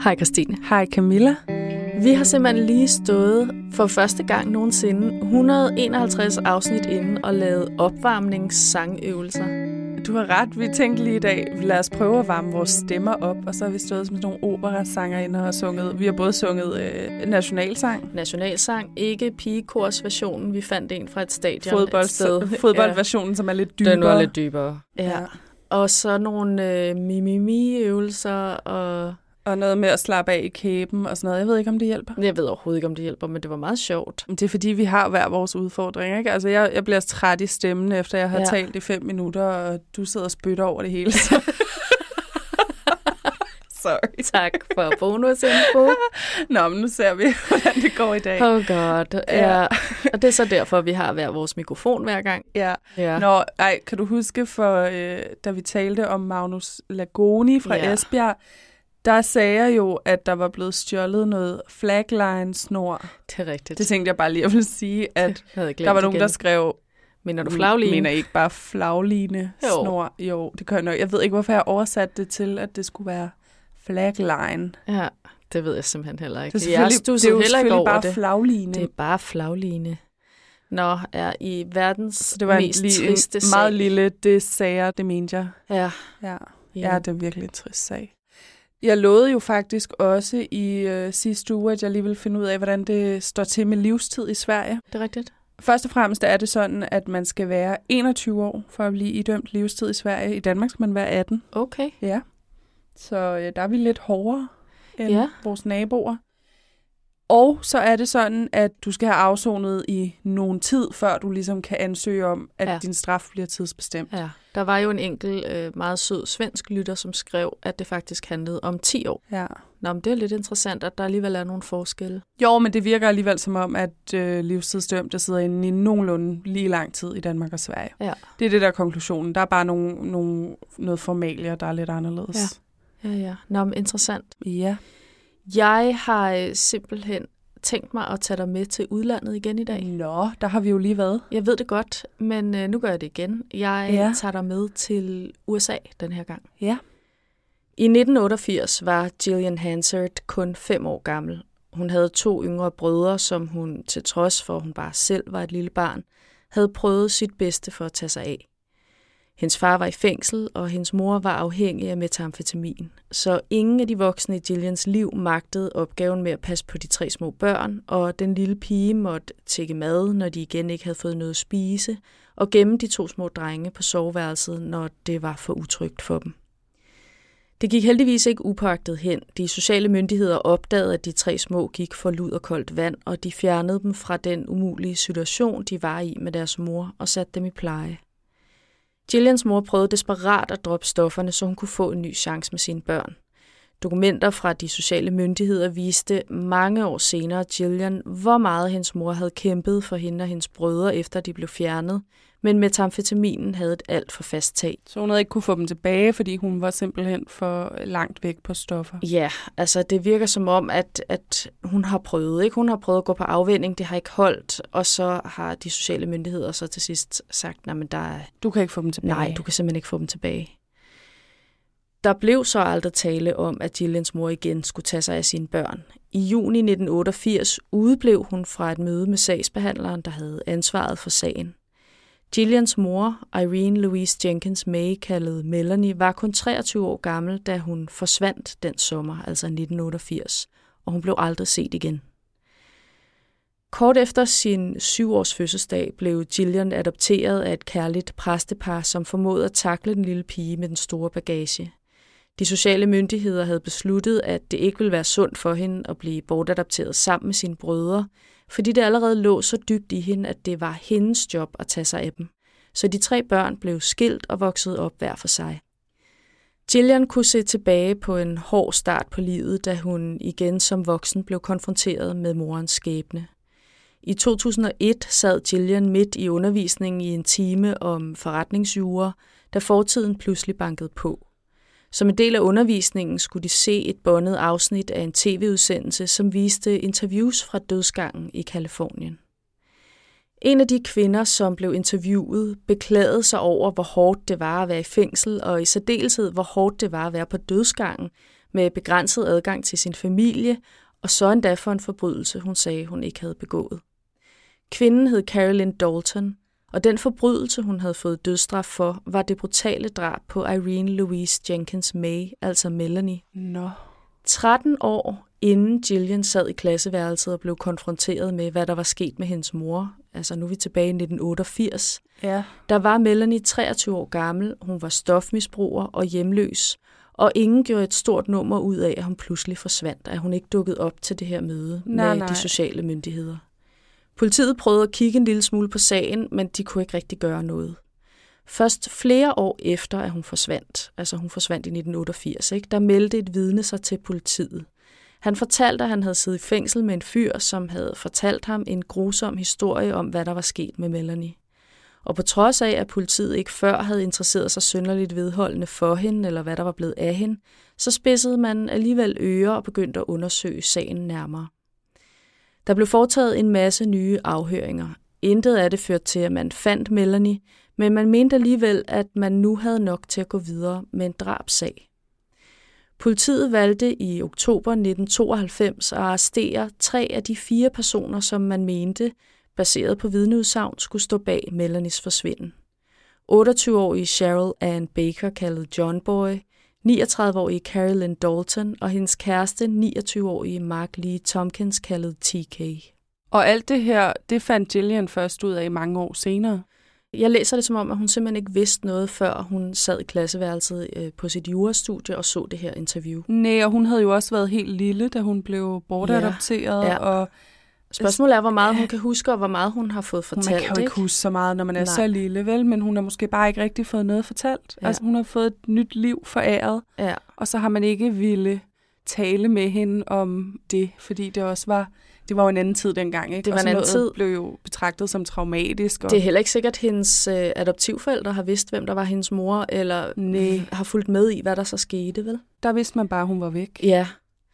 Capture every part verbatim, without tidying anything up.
Hej Christine. Hej Camilla. Vi har simpelthen lige stået for første gang nogensinde et hundrede og enoghalvtreds afsnit inden og lavet opvarmningssangøvelser. Du har ret. Vi tænkte lige i dag, lad os prøve at varme vores stemmer op, og så har vi stået som nogle operasanger og sunget. Vi har både sunget øh, nationalsang. Nationalsang, ikke pigekorsversionen. Vi fandt en fra et stadion Fodbold, et sted. Fodboldversionen, ja. Som er lidt dybere. Den var lidt dybere. Ja. Ja. Og så nogle øh, mimimi-øvelser og... Og noget med at slappe af i kæben og sådan noget. Jeg ved ikke, om det hjælper. Jeg ved overhovedet ikke, om det hjælper, men det var meget sjovt. Det er fordi, vi har hver vores udfordringer, ikke? Altså, jeg, jeg bliver træt i stemmen, efter jeg har ja. talt i fem minutter, og du sidder og spytter over det hele. Sorry. Tak for bonusinfo. Nå, men nu ser vi, hvordan det går i dag. Oh god. Ja. Ja. Og det er så derfor, vi har hver vores mikrofon hver gang. Ja. Ja. Nå, ej, kan du huske, for øh, da vi talte om Magnus Lagoni fra ja. Esbjerg, der sagde jeg jo, at der var blevet stjålet noget flagline-snor. Det er rigtigt. Det tænkte jeg bare lige at ville sige, at der var nogen, igen. der skrev... Mener du flagline? Mener ikke bare flagline-snor? Jo. jo, det kan jeg nok. Jeg ved ikke, hvorfor jeg oversatte det til, at det skulle være flagline. Ja, det ved jeg simpelthen heller ikke. Det er, selvfølgelig, jeg det er jo selvfølgelig bare det. flagline. Det er bare flagline. Nå, er i verdens det var mest en, triste en sag. meget lille, det sagde jeg, det mente jeg. Ja. Ja. Ja, det er virkelig en trist sag. Jeg lovede jo faktisk også i øh, sidste uge, at jeg lige ville finde ud af, hvordan det står til med livstid i Sverige. Det er rigtigt. Først og fremmest er det sådan, at man skal være enogtyve år for at blive idømt livstid i Sverige. I Danmark skal man være atten. Okay. Ja. Så øh, der er vi lidt hårdere end ja. vores naboer. Og så er det sådan, at du skal have afsonet i nogen tid, før du ligesom kan ansøge om, at ja. din straf bliver tidsbestemt. Ja. Der var jo en enkelt øh, meget sød svensk lytter, som skrev, at det faktisk handlede om ti år. Ja. Nå, men det er lidt interessant, at der alligevel er nogle forskelle. Jo, men det virker alligevel som om, at øh, livstidsdømte sidder inde i nogenlunde lige lang tid i Danmark og Sverige. Ja. Det er det der konklusionen. Der er bare nogle, nogle, noget formalier, der er lidt anderledes. Ja, ja. ja. Nå, men interessant. Ja. Jeg har simpelthen tænkt mig at tage dig med til udlandet igen i dag. Nå, der har vi jo lige været. Jeg ved det godt, men øh, nu gør jeg det igen. Jeg ja. tager dig med til U S A den her gang. Ja. I nitten otteogfirs var Gillian Hansard kun fem år gammel. Hun havde to yngre brødre, som hun, til trods for at hun bare selv var et lille barn, havde prøvet sit bedste for at tage sig af. Hendes far var i fængsel, og hendes mor var afhængig af metamfetamin. Så ingen af de voksne i Gillians liv magtede opgaven med at passe på de tre små børn, og den lille pige måtte tække mad, når de igen ikke havde fået noget at spise, og gemme de to små drenge på soveværelset, når det var for utrygt for dem. Det gik heldigvis ikke upåagtet hen. De sociale myndigheder opdagede, at de tre små gik for lud og koldt vand, og de fjernede dem fra den umulige situation, de var i med deres mor, og satte dem i pleje. Gillians mor prøvede desperat at droppe stofferne, så hun kunne få en ny chance med sine børn. Dokumenter fra de sociale myndigheder viste mange år senere Gillian, hvor meget hendes mor havde kæmpet for hende og hendes brødre, efter de blev fjernet, men metamfetaminen havde et alt for fast tag. Så hun havde ikke kunne få dem tilbage, fordi hun var simpelthen for langt væk på stoffer? Ja, altså det virker som om, at, at hun har prøvet, ikke? Hun har prøvet at gå på afvænning, det har ikke holdt, og så har de sociale myndigheder så til sidst sagt, nej, men der er... Du kan ikke få dem tilbage. Nej, du kan simpelthen ikke få dem tilbage. Der blev så aldrig tale om, at Gillians mor igen skulle tage sig af sine børn. I juni nitten otteogfirs udeblev hun fra et møde med sagsbehandleren, der havde ansvaret for sagen. Gillians mor, Irene Louise Jenkins May, kaldet Melanie, var kun treogtyve år gammel, da hun forsvandt den sommer, altså nitten otteogfirs, og hun blev aldrig set igen. Kort efter sin syvårs fødselsdag blev Gillian adopteret af et kærligt præstepar, som formåede at takle den lille pige med den store bagage. De sociale myndigheder havde besluttet, at det ikke ville være sundt for hende at blive bortadopteret sammen med sine brødre, fordi det allerede lå så dybt i hende, at det var hendes job at tage sig af dem. Så de tre børn blev skilt og voksede op hver for sig. Gillian kunne se tilbage på en hård start på livet, da hun igen som voksen blev konfronteret med morens skæbne. I to tusind og et sad Gillian midt i undervisningen i en time om forretningsjura, da fortiden pludselig bankede på. Som en del af undervisningen skulle de se et båndet afsnit af en tv-udsendelse, som viste interviews fra dødsgangen i Californien. En af de kvinder, som blev interviewet, beklagede sig over, hvor hårdt det var at være i fængsel, og i særdeleshed, hvor hårdt det var at være på dødsgangen, med begrænset adgang til sin familie, og så endda for en forbrydelse, hun sagde, hun ikke havde begået. Kvinden hed Carolyn Dalton, og den forbrydelse, hun havde fået dødsstraf for, var det brutale drab på Irene Louise Jenkins May, altså Melanie. Nå. tretten år inden Gillian sad i klasseværelset og blev konfronteret med, hvad der var sket med hendes mor, altså nu er vi tilbage i nitten otteogfirs, ja. Der var Melanie treogtyve år gammel, hun var stofmisbruger og hjemløs, og ingen gjorde et stort nummer ud af, at hun pludselig forsvandt, at hun ikke dukkede op til det her møde nej, med nej. de sociale myndigheder. Politiet prøvede at kigge en lille smule på sagen, men de kunne ikke rigtig gøre noget. Først flere år efter, at hun forsvandt, altså hun forsvandt i nitten otteogfirs, ikke, der meldte et vidne sig til politiet. Han fortalte, at han havde siddet i fængsel med en fyr, som havde fortalt ham en grusom historie om, hvad der var sket med Melanie. Og på trods af, at politiet ikke før havde interesseret sig synderligt vedholdende for hende, eller hvad der var blevet af hende, så spidsede man alligevel ører og begyndte at undersøge sagen nærmere. Der blev foretaget en masse nye afhøringer. Intet af det førte til, at man fandt Melanie, men man mente alligevel, at man nu havde nok til at gå videre med en drabsag. Politiet valgte i oktober nitten tooghalvfems at arrestere tre af de fire personer, som man mente, baseret på vidneudsagn, skulle stå bag Melanies forsvinden. otteogtyve-årige Cheryl Ann Baker, kaldet John Boy, niogtredive-årige Carolyn Dalton og hendes kæreste, niogtyve-årige Mark Lee Tompkins, kaldet T K. Og alt det her, det fandt Gillian først ud af mange år senere? Jeg læser det som om, at hun simpelthen ikke vidste noget, før hun sad i klasseværelset øh, på sit jurastudie og så det her interview. Nej, og hun havde jo også været helt lille, da hun blev bortadopteret. Ja, ja. Og spørgsmålet er, hvor meget hun kan huske, og hvor meget hun har fået fortalt. Man kan jo ikke, ikke huske så meget, når man er Nej. så lille, vel? Men hun har måske bare ikke rigtig fået noget fortalt. Ja. Altså, hun har fået et nyt liv foræret, ja. og så har man ikke ville tale med hende om det, fordi det også var... Det var jo en anden tid dengang, ikke? Det var en anden tid. Blev jo betragtet som traumatisk. Og... Det er heller ikke sikkert, at hendes øh, adoptivforældre har vidst, hvem der var hendes mor, eller Nej. har fulgt med i, hvad der så skete, vel? Der vidste man bare, at hun var væk. Ja.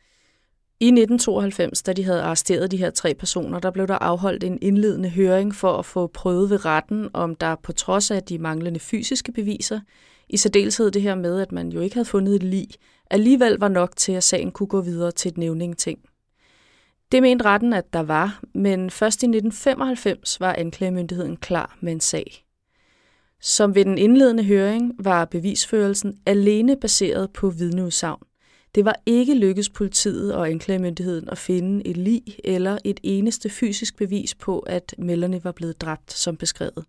I nitten tooghalvfems, da de havde arresteret de her tre personer, der blev der afholdt en indledende høring for at få prøvet ved retten, om der på trods af de manglende fysiske beviser, i særdeleshed det her med, at man jo ikke havde fundet et lig, alligevel var nok til, at sagen kunne gå videre til et nævningeting. Det mente retten, at der var, men først i nitten femoghalvfems var anklagemyndigheden klar med en sag. Som ved den indledende høring var bevisførelsen alene baseret på vidneudsagn. Det var ikke lykkedes politiet og anklagemyndigheden at finde et lig eller et eneste fysisk bevis på, at Melanie var blevet dræbt som beskrevet.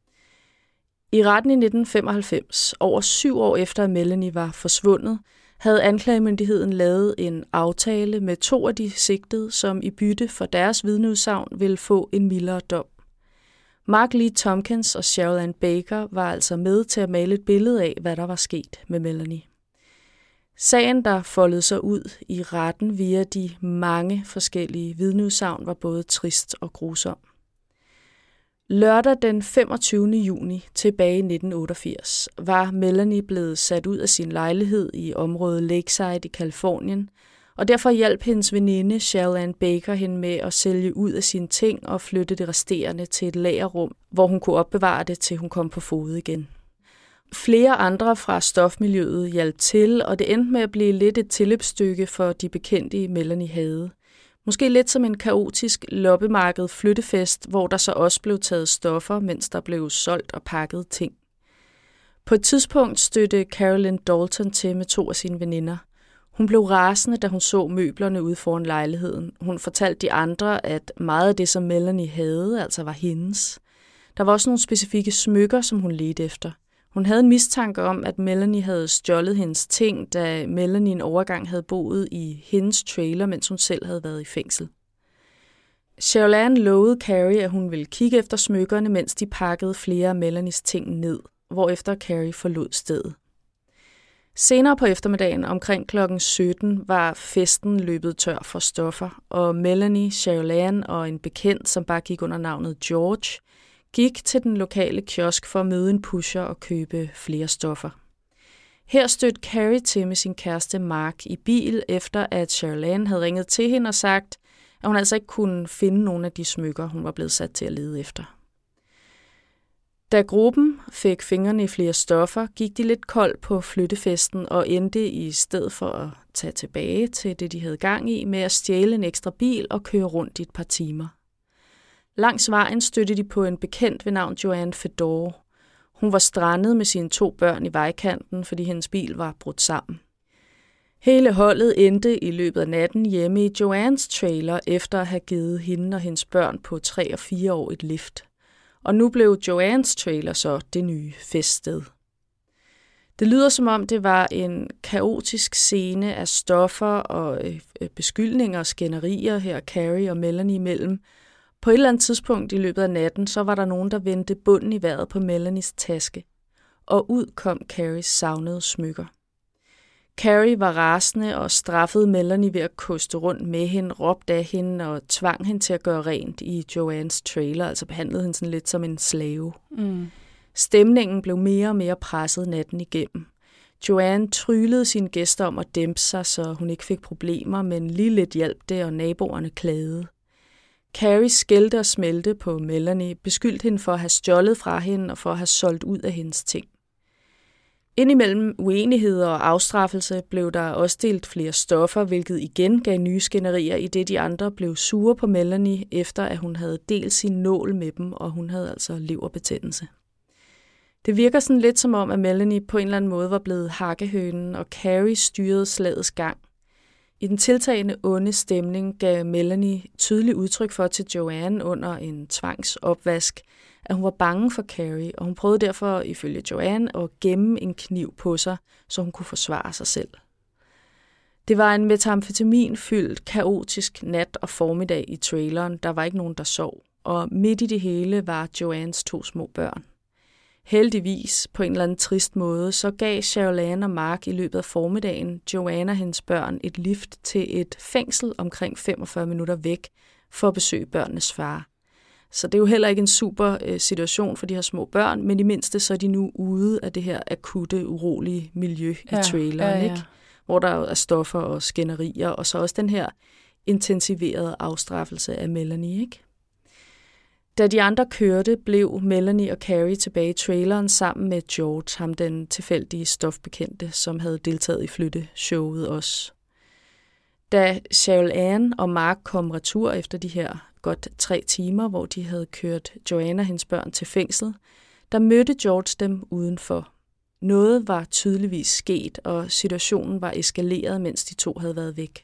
I retten i nitten femoghalvfems, over syv år efter at Melanie var forsvundet, havde anklagemyndigheden lavet en aftale med to af de sigtede, som i bytte for deres vidneudsagn ville få en mildere dom. Mark Lee Tompkins og Cheryl Ann Baker var altså med til at male et billede af, hvad der var sket med Melanie. Sagen, der foldede sig ud i retten via de mange forskellige vidneudsagn, var både trist og grusom. Lørdag den femogtyvende juni tilbage i nitten otteogfirs var Melanie blevet sat ud af sin lejlighed i området Lakeside i Californien, og derfor hjalp hendes veninde Cheryl Ann Baker hende med at sælge ud af sine ting og flytte det resterende til et lagerrum, hvor hun kunne opbevare det, til hun kom på fode igen. Flere andre fra stofmiljøet hjalp til, og det endte med at blive lidt et tilløbsstykke for de bekendte Melanie havde. Måske lidt som en kaotisk loppemarked flyttefest, hvor der så også blev taget stoffer, mens der blev solgt og pakket ting. På et tidspunkt stødte Carolyn Dalton til med to af sine veninder. Hun blev rasende, da hun så møblerne ude foran lejligheden. Hun fortalte de andre, at meget af det, som Melanie havde, altså var hendes. Der var også nogle specifikke smykker, som hun ledte efter. Hun havde en mistanke om, at Melanie havde stjålet hendes ting, da Melanie en overgang havde boet i hendes trailer, mens hun selv havde været i fængsel. Cheryl Ann lovede Carrie, at hun ville kigge efter smykkerne, mens de pakkede flere af Melanies ting ned, hvorefter Carrie forlod stedet. Senere på eftermiddagen, omkring klokken sytten, var festen løbet tør for stoffer, og Melanie, Cheryl Ann og en bekendt, som bare gik under navnet George, gik til den lokale kiosk for at møde en pusher og købe flere stoffer. Her stødte Carrie til med sin kæreste Mark i bil, efter at Cheryl Ann havde ringet til hende og sagt, at hun altså ikke kunne finde nogen af de smykker, hun var blevet sat til at lede efter. Da gruppen fik fingrene i flere stoffer, gik de lidt koldt på flyttefesten og endte i stedet for at tage tilbage til det, de havde gang i, med at stjæle en ekstra bil og køre rundt i et par timer. Langs vejen stødte de på en bekendt ved navn Joanne Fedor. Hun var strandet med sine to børn i vejkanten, fordi hendes bil var brudt sammen. Hele holdet endte i løbet af natten hjemme i Joannes trailer, efter at have givet hende og hendes børn på tre og fire år et lift. Og nu blev Joannes trailer så det nye feststed. Det lyder som om det var en kaotisk scene af stoffer og øh, beskyldninger og skænderier her Carrie og Melanie imellem. På et eller andet tidspunkt i løbet af natten, så var der nogen, der vendte bunden i vejret på Melanies taske. Og ud kom Carries savnede smykker. Carrie var rasende og straffede Melanie ved at koste rundt med hende, råbte af hende og tvang hende til at gøre rent i Joannes trailer, altså behandlede hende sådan lidt som en slave. Mm. Stemningen blev mere og mere presset natten igennem. Joanne tryllede sine gæster om at dæmpe sig, så hun ikke fik problemer, men lige lidt hjalp det, og naboerne klagede. Carrie skældte og smelte på Melanie, beskyldte hende for at have stjålet fra hende og for at have solgt ud af hendes ting. Indimellem uenigheder og afstraffelse blev der også delt flere stoffer, hvilket igen gav nye skænderier, i det de andre blev sure på Melanie, efter at hun havde delt sin nål med dem, og hun havde altså leverbetændelse. Det virker sådan lidt som om, at Melanie på en eller anden måde var blevet hakkehønen, og Carrie styrede slagets gang. I den tiltagende onde stemning gav Melanie tydelig udtryk for til Joanne under en tvangsopvask, at hun var bange for Carrie, og hun prøvede derfor ifølge Joanne at gemme en kniv på sig, så hun kunne forsvare sig selv. Det var en metamfetaminfyldt, kaotisk nat og formiddag i traileren. Der var ikke nogen, der sov, og midt i det hele var Joannes to små børn. Heldigvis, på en eller anden trist måde, så gav Cheryl og Mark i løbet af formiddagen Joanne og hendes børn et lift til et fængsel omkring femogfyrre minutter væk for at besøge børnenes far. Så det er jo heller ikke en super øh, situation for de her små børn, men i mindste så er de nu ude af det her akutte, urolige miljø ja, i traileren, ja, ja. Ikke? Hvor der er stoffer og skænderier, og så også den her intensiverede afstraffelse af Melanie, ikke? Da de andre kørte, blev Melanie og Carrie tilbage i traileren sammen med George, ham den tilfældige stofbekendte, som havde deltaget i flytteshowet også. Da Cheryl Ann og Mark kom retur efter de her godt tre timer, hvor de havde kørt Joanne og hendes børn til fængsel, der mødte George dem udenfor. Noget var tydeligvis sket, og situationen var eskaleret, mens de to havde været væk.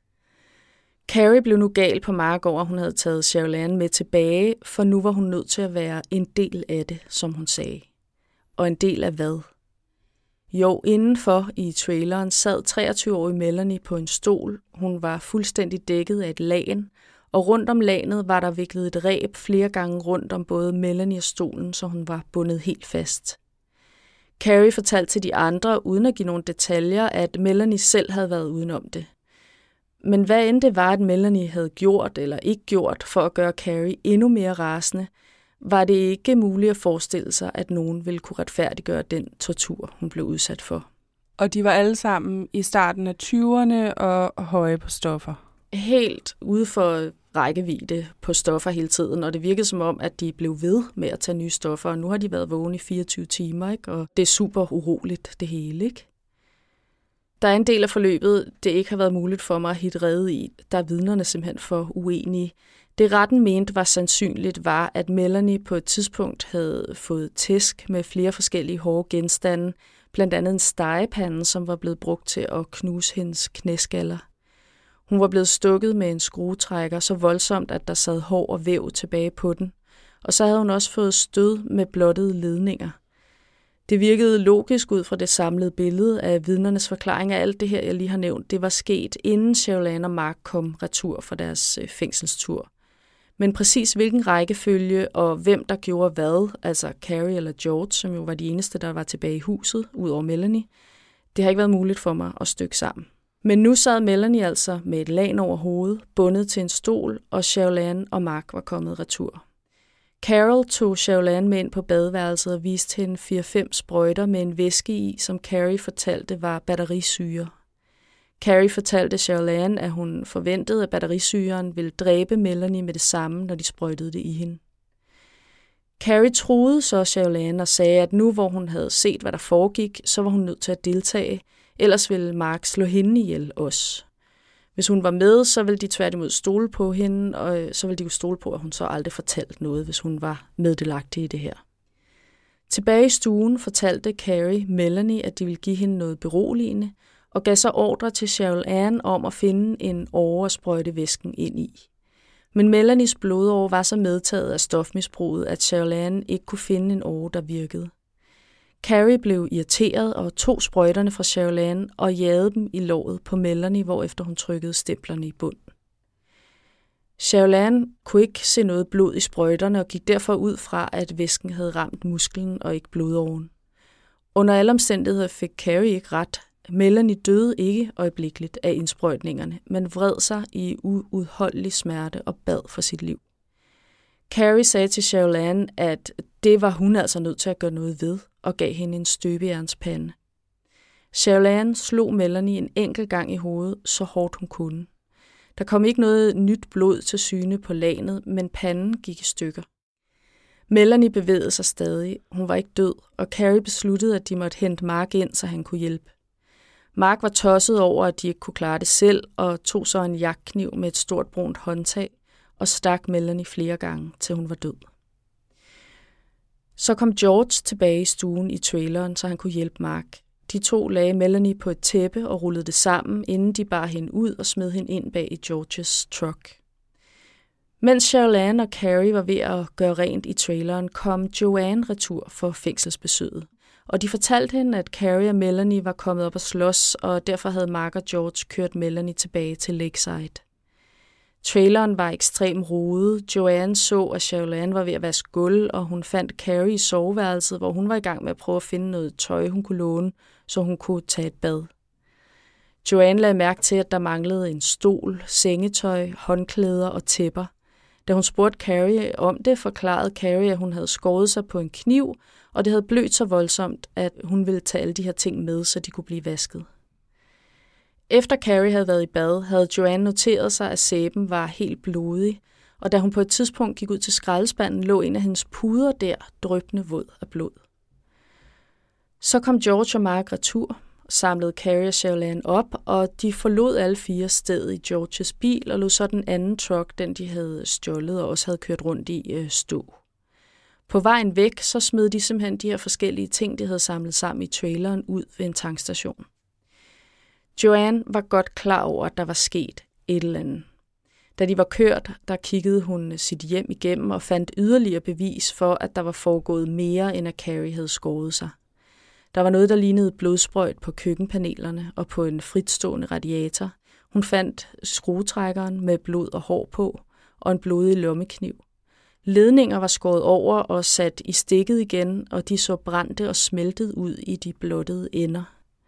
Carrie blev nu gal på Mark over, at hun havde taget Cheryl Ann med tilbage, for nu var hun nødt til at være en del af det, som hun sagde. Og en del af hvad? Jo, indenfor i traileren sad treogtyve-årige Melanie på en stol. Hun var fuldstændig dækket af et lagen, og rundt om lagenet var der viklet et reb flere gange rundt om både Melanie og stolen, så hun var bundet helt fast. Carrie fortalte til de andre, uden at give nogle detaljer, at Melanie selv havde været udenom det. Men hvad end det var, at Melanie havde gjort eller ikke gjort for at gøre Carrie endnu mere rasende, var det ikke muligt at forestille sig, at nogen ville kunne retfærdiggøre den tortur, hun blev udsat for. Og de var alle sammen i starten af tyverne og høje på stoffer? Helt ude for rækkevidde på stoffer hele tiden, og det virkede som om, at de blev ved med at tage nye stoffer, og nu har de været vågne i fireogtyve timer, ikke? Og det er super uroligt, det hele, ikke? Der er en del af forløbet, det ikke har været muligt for mig at hitte rede i. Der er vidnerne simpelthen for uenige. Det retten mente var sandsynligt var, at Melanie på et tidspunkt havde fået tæsk med flere forskellige hårde genstande, blandt andet en stegepande, som var blevet brugt til at knuse hendes knæskaller. Hun var blevet stukket med en skruetrækker så voldsomt, at der sad hår og væv tilbage på den, og så havde hun også fået stød med blottede ledninger. Det virkede logisk ud fra det samlede billede af vidnernes forklaring af alt det her, jeg lige har nævnt. Det var sket, inden Cheryl og Mark kom retur fra deres fængselstur. Men præcis hvilken rækkefølge og hvem der gjorde hvad, altså Carrie eller George, som jo var de eneste, der var tilbage i huset, ud over Melanie, det har ikke været muligt for mig at stykke sammen. Men nu sad Melanie altså med et lagen over hovedet, bundet til en stol, og Cheryl og Mark var kommet retur. Carol tog Cheryl med ind på badeværelset og viste hende fire fem sprøjter med en væske i, som Carrie fortalte var batterisyre. Carrie fortalte Cheryl, at hun forventede, at batterisyren ville dræbe Melanie med det samme, når de sprøjtede det i hende. Carrie truede så Cheryl og sagde, at nu hvor hun havde set, hvad der foregik, så var hun nødt til at deltage, ellers ville Mark slå hende ihjel også. Hvis hun var med, så ville de tværtimod stole på hende, og så ville de jo stole på, at hun så aldrig fortalte noget, hvis hun var meddelagtig i det her. Tilbage i stuen fortalte Carrie Melanie, at de ville give hende noget beroligende, og gav så ordre til Cheryl Ann om at finde en åre og sprøjte væsken ind i. Men Melanies blodåre var så medtaget af stofmisbruget, at Cheryl Ann ikke kunne finde en åre, der virkede. Carrie blev irriteret og tog sprøjterne fra Cheryl Ann og jagede dem i låret på Melanie, hvorefter hun trykkede stemplerne i bunden. Cheryl Ann kunne ikke se noget blod i sprøjterne og gik derfor ud fra, at væsken havde ramt musklen og ikke blodåren. Under alle omstændigheder fik Carrie ikke ret. Melanie døde ikke øjeblikkeligt af indsprøjtningerne, men vred sig i uudholdelig smerte og bad for sit liv. Carrie sagde til Cheryl Ann, at det var hun altså nødt til at gøre noget ved, og gav hende en støbejernspande. Cheryl Ann slog Melanie en enkelt gang i hovedet, så hårdt hun kunne. Der kom ikke noget nyt blod til syne på lagenet, men panden gik i stykker. Melanie bevægede sig stadig. Hun var ikke død, og Carrie besluttede, at de måtte hente Mark ind, så han kunne hjælpe. Mark var tosset over, at de ikke kunne klare det selv, og tog så en jagtkniv med et stort brunt håndtag og stak Melanie flere gange, til hun var død. Så kom George tilbage i stuen i traileren, så han kunne hjælpe Mark. De to lagde Melanie på et tæppe og rullede det sammen, inden de bar hende ud og smed hende ind bag i Georges truck. Mens Cheryl Ann og Carrie var ved at gøre rent i traileren, kom Joanne retur for fængselsbesøget. Og de fortalte hende, at Carrie og Melanie var kommet op og slås, og derfor havde Mark og George kørt Melanie tilbage til Lakeside. Traileren var ekstremt rodet. Joanne så, at Cheryl Ann var ved at vaske gulv, og hun fandt Carrie i soveværelset, hvor hun var i gang med at prøve at finde noget tøj, hun kunne låne, så hun kunne tage et bad. Joanne lagde mærke til, at der manglede en stol, sengetøj, håndklæder og tæpper. Da hun spurgte Carrie om det, forklarede Carrie, at hun havde skåret sig på en kniv, og det havde blødt så voldsomt, at hun ville tage alle de her ting med, så de kunne blive vasket. Efter Carrie havde været i bad, havde Joanne noteret sig, at sæben var helt blodig, og da hun på et tidspunkt gik ud til skraldespanden, lå en af hendes puder der, dryppende våd af blod. Så kom George og Mark retur, samlede Carrie og Cheryl Ann op, og de forlod alle fire stedet i Georges bil og lod så den anden truck, den de havde stjålet og også havde kørt rundt i, stå. På vejen væk, så smed de simpelthen de her forskellige ting, de havde samlet sammen i traileren, ud ved en tankstation. Joanne var godt klar over, at der var sket et eller andet. Da de var kørt, der kiggede hun sit hjem igennem og fandt yderligere bevis for, at der var foregået mere, end at Carrie havde skåret sig. Der var noget, der lignede blodsprøjt på køkkenpanelerne og på en fritstående radiator. Hun fandt skruetrækkeren med blod og hår på og en blodig lommekniv. Ledninger var skåret over og sat i stikket igen, og de så brændte og smeltede ud i de blottede ender.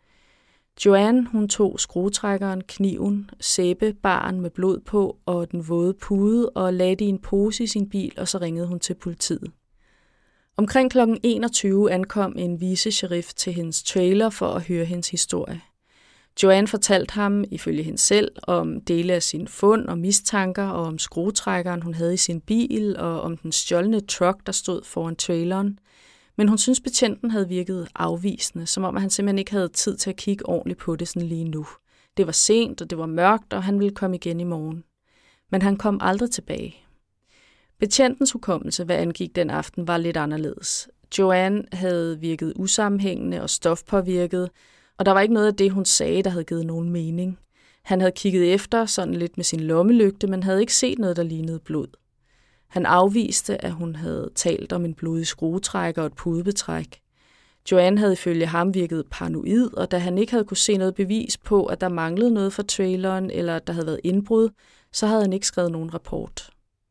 Joanne, hun tog skruetrækkeren, kniven, sæbebaren med blod på og den våde pude og lagde det i en pose i sin bil, og så ringede hun til politiet. Omkring klokken enogtyve ankom en vicesheriff til hendes trailer for at høre hendes historie. Joanne fortalte ham, ifølge hende selv, om dele af sine fund og mistanker, og om skruetrækkeren, hun havde i sin bil, og om den stjålne truck, der stod foran traileren. Men hun synes, betjenten havde virket afvisende, som om han simpelthen ikke havde tid til at kigge ordentligt på det sådan lige nu. Det var sent, og det var mørkt, og han ville komme igen i morgen. Men han kom aldrig tilbage. Betjentens hukommelse, hvad angik den aften, var lidt anderledes. Joanne havde virket usammenhængende og stofpåvirket, og der var ikke noget af det, hun sagde, der havde givet nogen mening. Han havde kigget efter sådan lidt med sin lommelygte, men havde ikke set noget, der lignede blod. Han afviste, at hun havde talt om en blodig skruetrækker og et pudebetræk. Joanne havde ifølge ham virket paranoid, og da han ikke havde kunne se noget bevis på, at der manglede noget fra traileren, eller at der havde været indbrud, så havde han ikke skrevet nogen rapport.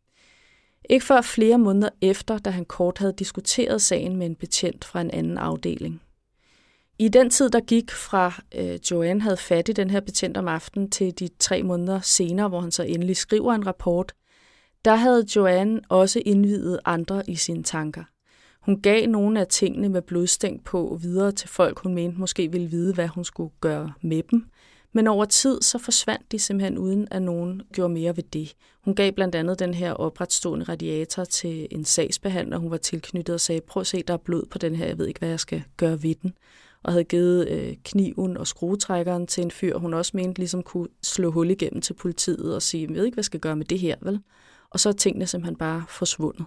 Ikke før flere måneder efter, da han kort havde diskuteret sagen med en betjent fra en anden afdeling. I den tid, der gik fra øh, Joanne havde fat i den her betjent om aftenen til de tre måneder senere, hvor han så endelig skriver en rapport, der havde Joanne også indviet andre i sine tanker. Hun gav nogle af tingene med blodstænk på videre til folk, hun mente måske ville vide, hvad hun skulle gøre med dem. Men over tid så forsvandt de simpelthen uden, at nogen gjorde mere ved det. Hun gav blandt andet den her opretstående radiator til en sagsbehandler, hun var tilknyttet og sagde, prøv at se, der er blod på den her, jeg ved ikke, hvad jeg skal gøre ved den. og havde givet øh, kniven og skruetrækkeren til en fyr, hun også mente ligesom kunne slå hul igennem til politiet og sige, jeg ved ikke, hvad jeg skal gøre med det her, vel? Og så er tingene simpelthen bare forsvundet.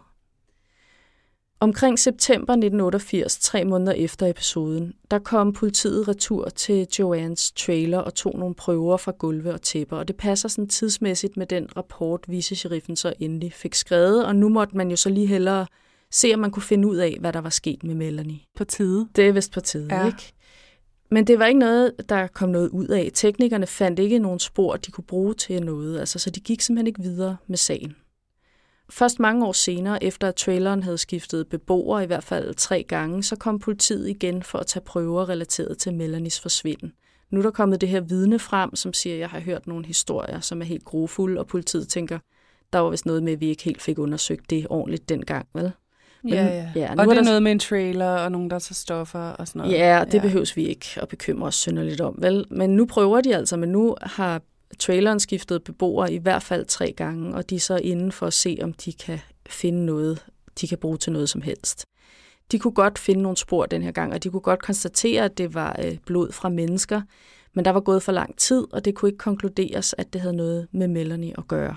Omkring september nitten otteogfirs, tre måneder efter episoden, der kom politiet retur til Joannes trailer og tog nogle prøver fra gulve og tæpper, og det passer sådan tidsmæssigt med den rapport, vicesheriffen så endelig fik skrevet, og nu måtte man jo så lige hellere se, om man kunne finde ud af, hvad der var sket med Melanie. På tide. Det er vist på tide, ja. Ikke? Men det var ikke noget, der kom noget ud af. Teknikerne fandt ikke nogen spor, de kunne bruge til noget, altså, så de gik simpelthen ikke videre med sagen. Først mange år senere, efter at traileren havde skiftet beboere i hvert fald tre gange, så kom politiet igen for at tage prøver relateret til Melanies forsvinden. Nu er der kommet det her vidne frem, som siger, at jeg har hørt nogle historier, som er helt grufulde, og politiet tænker, der var vist noget med, at vi ikke helt fik undersøgt det ordentligt dengang, vel? Men, ja, ja. ja og det er der noget med en trailer og nogen, der tager stoffer og sådan noget. Ja, det ja. behøves vi ikke at bekymre os synderligt om, vel? Men nu prøver de altså, men nu har traileren skiftede beboere i hvert fald tre gange, og de er så inde for at se, om de kan finde noget, de kan bruge til noget som helst. De kunne godt finde nogle spor den her gang, og de kunne godt konstatere, at det var blod fra mennesker, men der var gået for lang tid, og det kunne ikke konkluderes, at det havde noget med Melanie at gøre.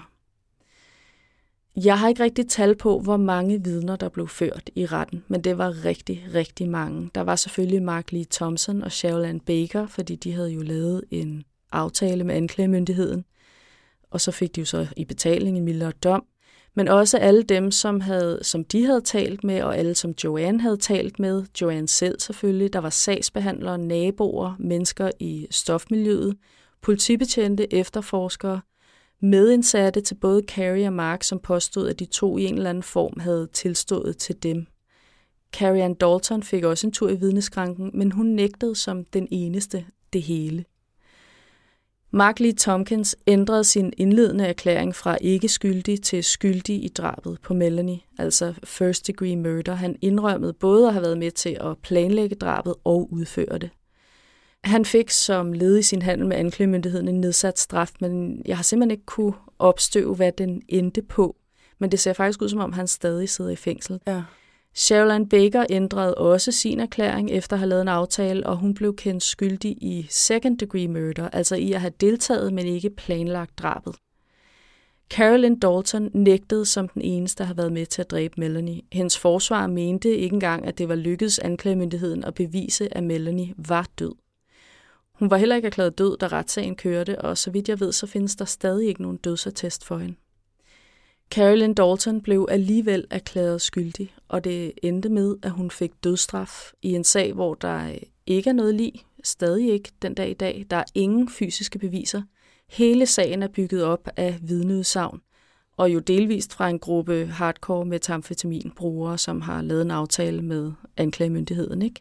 Jeg har ikke rigtig tal på, hvor mange vidner, der blev ført i retten, men det var rigtig, rigtig mange. Der var selvfølgelig Mark Lee Thompson og Sherilyn Baker, fordi de havde jo lavet en aftale med anklagemyndigheden, og så fik de jo så i betaling en mildere dom, men også alle dem, som, havde, som de havde talt med, og alle, som Joanne havde talt med, Joanne selv selvfølgelig, der var sagsbehandlere, naboer, mennesker i stofmiljøet, politibetjente, efterforskere, medindsatte til både Carrie og Mark, som påstod, at de to i en eller anden form havde tilstået til dem. Carrie Ann Dalton fik også en tur i vidneskranken, men hun nægtede som den eneste det hele. Mark Lee Tompkins ændrede sin indledende erklæring fra ikke skyldig til skyldig i drabet på Melanie, altså first degree murder. Han indrømmede både at have været med til at planlægge drabet og udføre det. Han fik som led i sin handel med anklagemyndigheden en nedsat straf, men jeg har simpelthen ikke kunne opstøve, hvad den endte på. Men det ser faktisk ud, som om han stadig sidder i fængsel. Ja. Sherilyn Baker ændrede også sin erklæring efter at have lavet en aftale, og hun blev kendt skyldig i second degree murder, altså i at have deltaget, men ikke planlagt drabet. Carolyn Dalton nægtede som den eneste at have været med til at dræbe Melanie. Hendes forsvar mente ikke engang, at det var lykkedes anklagemyndigheden at bevise, at Melanie var død. Hun var heller ikke erklæret død, da retssagen kørte, og så vidt jeg ved, så findes der stadig ikke nogen dødsattest for hende. Carolyn Dalton blev alligevel erklæret skyldig, og det endte med, at hun fik dødsstraf i en sag, hvor der ikke er noget lig, stadig ikke den dag i dag. Der er ingen fysiske beviser. Hele sagen er bygget op af vidneudsagn, og jo delvist fra en gruppe hardcore metamfetaminbrugere, som har lavet en aftale med anklagemyndigheden, ikke?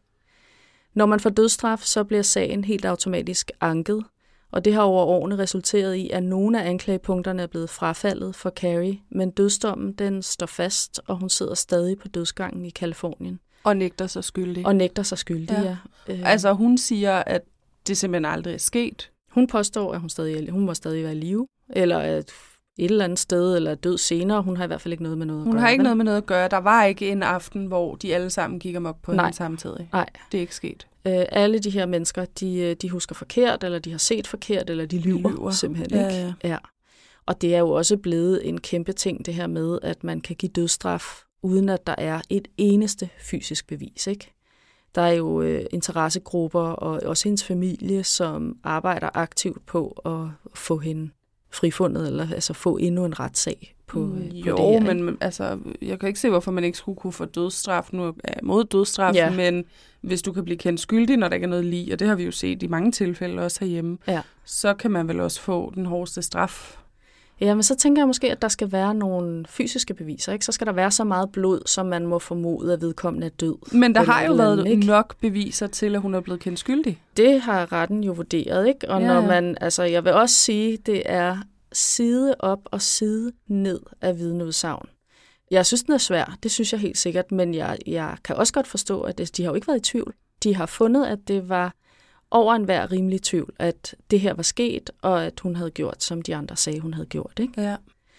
Når man får dødsstraf, så bliver sagen helt automatisk anket, og det har over årene resulteret i, at nogle af anklagepunkterne er blevet frafaldet for Carrie, men dødsdommen den står fast, og hun sidder stadig på dødsgangen i Californien. Og nægter sig skyldig. Og nægter sig skyldig, ja. ja. Altså hun siger, at det simpelthen aldrig er sket. Hun påstår, at hun, stadig, hun må stadig være i live, eller at et eller andet sted, eller død senere. Hun har i hvert fald ikke noget med noget at hun gøre. Hun har ikke vel? noget med noget at gøre. Der var ikke en aften, hvor de alle sammen gik amok på Nej. hende samtidig. Nej. Det er ikke sket. Øh, alle de her mennesker, de, de husker forkert, eller de har set forkert, eller de lyver, de lyver. simpelthen. Ja, ikke? ja. Ja. Og det er jo også blevet en kæmpe ting, det her med, at man kan give dødsstraf, uden at der er et eneste fysisk bevis, ikke? Der er jo øh, interessegrupper og også hendes familie, som arbejder aktivt på at få hende frifundet, eller altså få endnu en retssag på, mm, øh, på jo, det her. men altså, jeg kan ikke se, hvorfor man ikke skulle kunne få dødsstraf. Nu er jeg mod dødsstraf, ja. men hvis du kan blive kendt skyldig, når der ikke er noget lig, og det har vi jo set i mange tilfælde også herhjemme, ja. så kan man vel også få den hårdeste straf. Ja, men så tænker jeg måske, at der skal være nogle fysiske beviser, ikke? Så skal der være så meget blod, som man må formode, at vedkommende er død. Men der har jo været ikke? nok beviser til, at hun er blevet kendt skyldig. Det har retten jo vurderet, ikke? Og ja, når ja. man, altså jeg vil også sige, det er side op og side ned af vidneudsagn. Jeg synes, den er svær, det synes jeg helt sikkert, men jeg, jeg kan også godt forstå, at det, de har jo ikke været i tvivl. De har fundet, at det var over enhver rimelig tvivl, at det her var sket, og at hun havde gjort, som de andre sagde, hun havde gjort, ikke? Ja.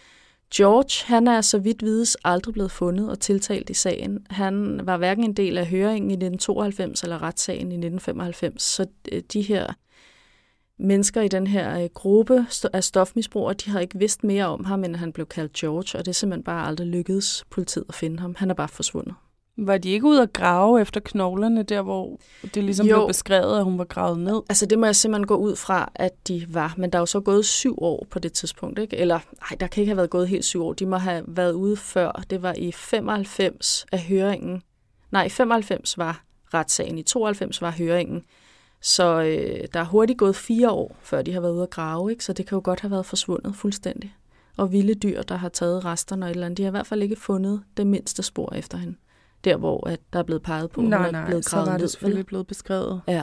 George, han er så vidt vides aldrig blevet fundet og tiltalt i sagen. Han var hverken en del af høringen i nitten tooghalvfems eller retssagen i nitten femoghalvfems, så de her mennesker i den her gruppe af stofmisbrugere, de har ikke vidst mere om ham, end at han blev kaldt George, og det er simpelthen bare aldrig lykkedes politiet at finde ham. Han er bare forsvundet. Var de ikke ude at grave efter knoglerne, der hvor det ligesom jo blev beskrevet, at hun var gravet ned? Altså det må jeg simpelthen gå ud fra, at de var. Men der er jo så gået syv år på det tidspunkt, ikke? Eller nej, der kan ikke have været gået helt syv år. De må have været ude før. Det var i femoghalvfems af høringen. Nej, i femoghalvfems var retssagen. I tooghalvfems var høringen. Så øh, der er hurtigt gået fire år, før de har været ude at grave, ikke? Så det kan jo godt have været forsvundet fuldstændig. Og vilde dyr, der har taget resterne og et eller andet, de har i hvert fald ikke fundet det mindste spor efter hende. Der, hvor at der er blevet peget på, nej, hun er nej, blevet gravet ned. Så var det selvfølgelig blevet beskrevet. Ja.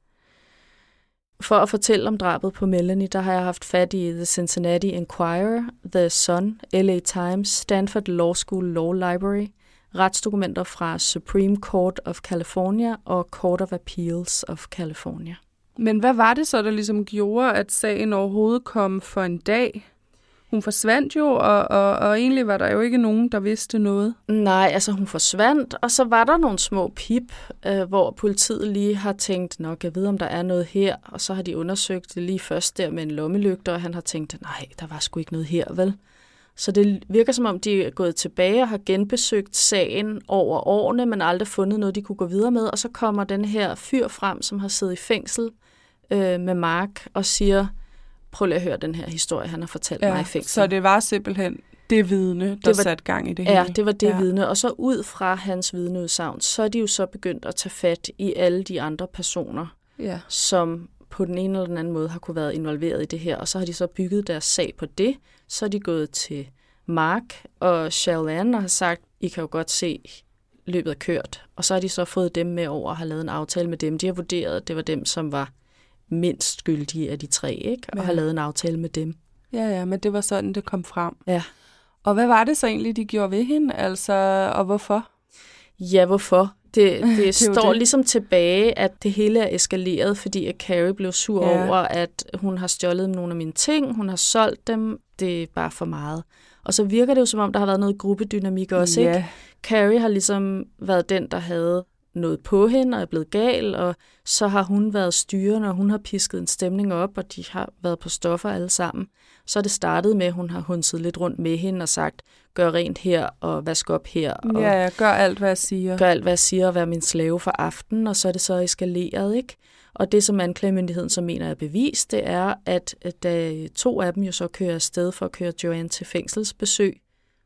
For at fortælle om drabet på Melanie, der har jeg haft fat i The Cincinnati Enquirer, The Sun, L A Times, Stanford Law School Law Library, retsdokumenter fra Supreme Court of California og Court of Appeals of California. Men hvad var det så, der ligesom gjorde, at sagen overhovedet kom for en dag? Hun forsvandt jo, og, og, og egentlig var der jo ikke nogen, der vidste noget. Nej, altså hun forsvandt, og så var der nogle små pip, øh, hvor politiet lige har tænkt, nok jeg ved, om der er noget her, og så har de undersøgt det lige først der med en lommelygte, og han har tænkt, nej, der var sgu ikke noget her, vel? Så det virker som om, de er gået tilbage og har genbesøgt sagen over årene, men aldrig fundet noget, de kunne gå videre med, og så kommer den her fyr frem, som har siddet i fængsel øh, med Mark, og siger, prøv lige at høre den her historie, han har fortalt ja, mig i fængsel. Så det var simpelthen det vidne, der var, satte gang i det hele? Ja, det var det ja. vidne. Og så ud fra hans vidneudsagn, så er de jo så begyndt at tage fat i alle de andre personer, ja. som på den ene eller den anden måde har kunne være involveret i det her. Og så har de så bygget deres sag på det. Så er de gået til Mark og Shalane og har sagt, I kan jo godt se, løbet er kørt. Og så har de så fået dem med over og har lavet en aftale med dem. De har vurderet, at det var dem, som var mindst skyldige af de tre, ikke? Og ja. har lavet en aftale med dem. Ja, ja, men det var sådan, det kom frem. Ja. Og hvad var det så egentlig, de gjorde ved hende, altså, og hvorfor? Ja, hvorfor? Det, det, det står det. ligesom tilbage, at det hele er eskaleret, fordi at Carrie blev sur ja. over, at hun har stjålet nogle af mine ting, hun har solgt dem, det er bare for meget. Og så virker det jo, som om der har været noget gruppedynamik også, ja. ikke? Carrie har ligesom været den, der havde noget på hende og er blevet gal, og så har hun været styrende, og hun har pisket en stemning op, og de har været på stoffer alle sammen. Så er det startet med, at hun har hundset lidt rundt med hende og sagt, gør rent her, og vask op her. Og ja, ja, gør alt, hvad jeg siger. Gør alt, hvad jeg siger, og vær min slave for aftenen, og så er det så eskaleret, ikke? Og det, som anklagemyndigheden så mener er bevis, det er, at da to af dem jo så kører afsted for at køre Joanne til fængselsbesøg,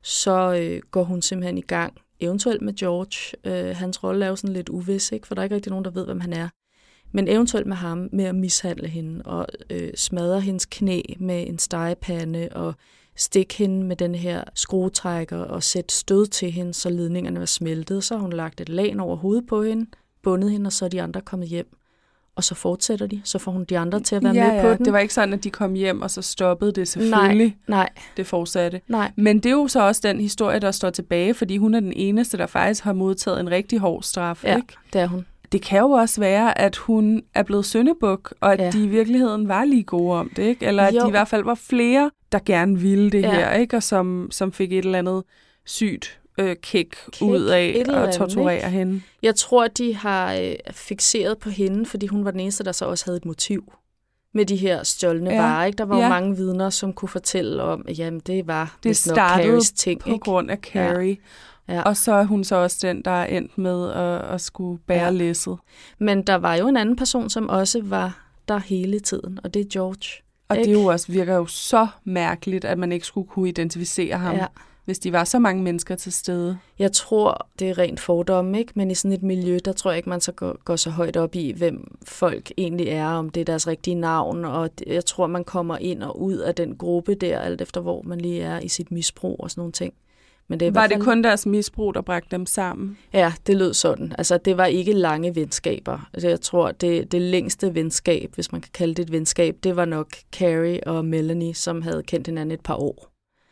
så øh, går hun simpelthen i gang, eventuelt med George. Øh, hans rolle er jo sådan lidt uvis, ikke? For der er ikke rigtig nogen, der ved, hvem han er. Men eventuelt med ham, med at mishandle hende og øh, smadre hendes knæ med en stegepande og stikke hende med den her skruetrækker og sætte stød til hende, så ledningerne var smeltet. Så har hun lagt et lag over hovedet på hende, bundet hende, og så er de andre kommet hjem. Og så fortsætter de, så får hun de andre til at være ja, med på ja. den. Det var ikke sådan, at de kom hjem, og så stoppede det selvfølgelig. Nej, nej. Det fortsatte. Nej. Men det er jo så også den historie, der står tilbage, fordi hun er den eneste, der faktisk har modtaget en rigtig hård straf. Ja, ikke? Det er hun. Det kan jo også være, at hun er blevet syndebuk, og at ja. de i virkeligheden var lige gode om det, ikke? Eller at jo. de i hvert fald var flere, der gerne ville det ja. her, ikke? Og som, som fik et eller andet sygt øh, kick, kick ud af at torturere ikke? hende. Jeg tror, de har øh, fixeret på hende, fordi hun var den eneste, der så også havde et motiv med de her stjålne ja. varer. Ikke? Der var ja. jo mange vidner, som kunne fortælle om, at jamen, det var det startede Carries ting, på ikke? grund af Carrie. Ja. Ja. Og så er hun så også den, der er endt med at, at skulle bære ja. læsset. Men der var jo en anden person, som også var der hele tiden, og det er George. Og ikke? det jo også virker jo så mærkeligt, at man ikke skulle kunne identificere ham, ja. hvis de var så mange mennesker til stede. Jeg tror, det er rent fordomme, ikke? Men i sådan et miljø, der tror jeg ikke, man så går, går så højt op i, hvem folk egentlig er, om det er deres rigtige navn. Og jeg tror, man kommer ind og ud af den gruppe der, alt efter hvor man lige er i sit misbrug og sådan nogle ting. Men det var fald... det kun deres misbrug, der bragte dem sammen? Ja, det lød sådan. Altså, det var ikke lange venskaber. Altså, jeg tror, det, det længste venskab, hvis man kan kalde det et venskab, det var nok Carrie og Melanie, som havde kendt hinanden et par år.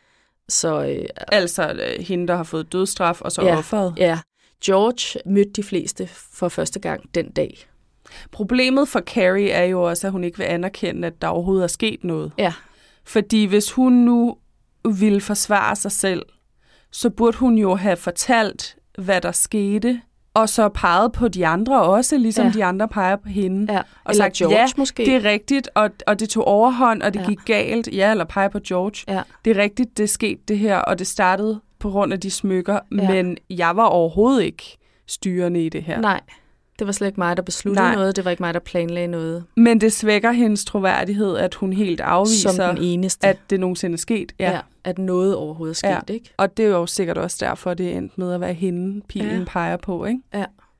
Så, øh, altså øh, hende, der har fået dødsstraf, og så ja, offeret? Ja. George mødte de fleste for første gang den dag. Problemet for Carrie er jo også, at hun ikke vil anerkende, at der overhovedet er sket noget. Ja. Fordi hvis hun nu ville forsvare sig selv, så burde hun jo have fortalt, hvad der skete, og så peget på de andre også, ligesom ja. de andre peger på hende. Ja. Og eller sagt, George ja, måske. det er rigtigt, og, og det tog overhånd, og det ja. gik galt. Ja, eller peger på George. Ja. Det er rigtigt, det skete det her, og det startede på grund af de smykker, ja. men jeg var overhovedet ikke styrende i det her. Nej, det var slet ikke mig, der besluttede Nej. noget. Det var ikke mig, der planlagde noget. Men det svækker hendes troværdighed, at hun helt afviser, som den eneste. At det nogensinde er sket. Ja. Ja, at noget overhovedet er sket, ja. ikke? Og det er jo sikkert også derfor, det endte med at være hende, pilen ja. peger på, ikke? Ja.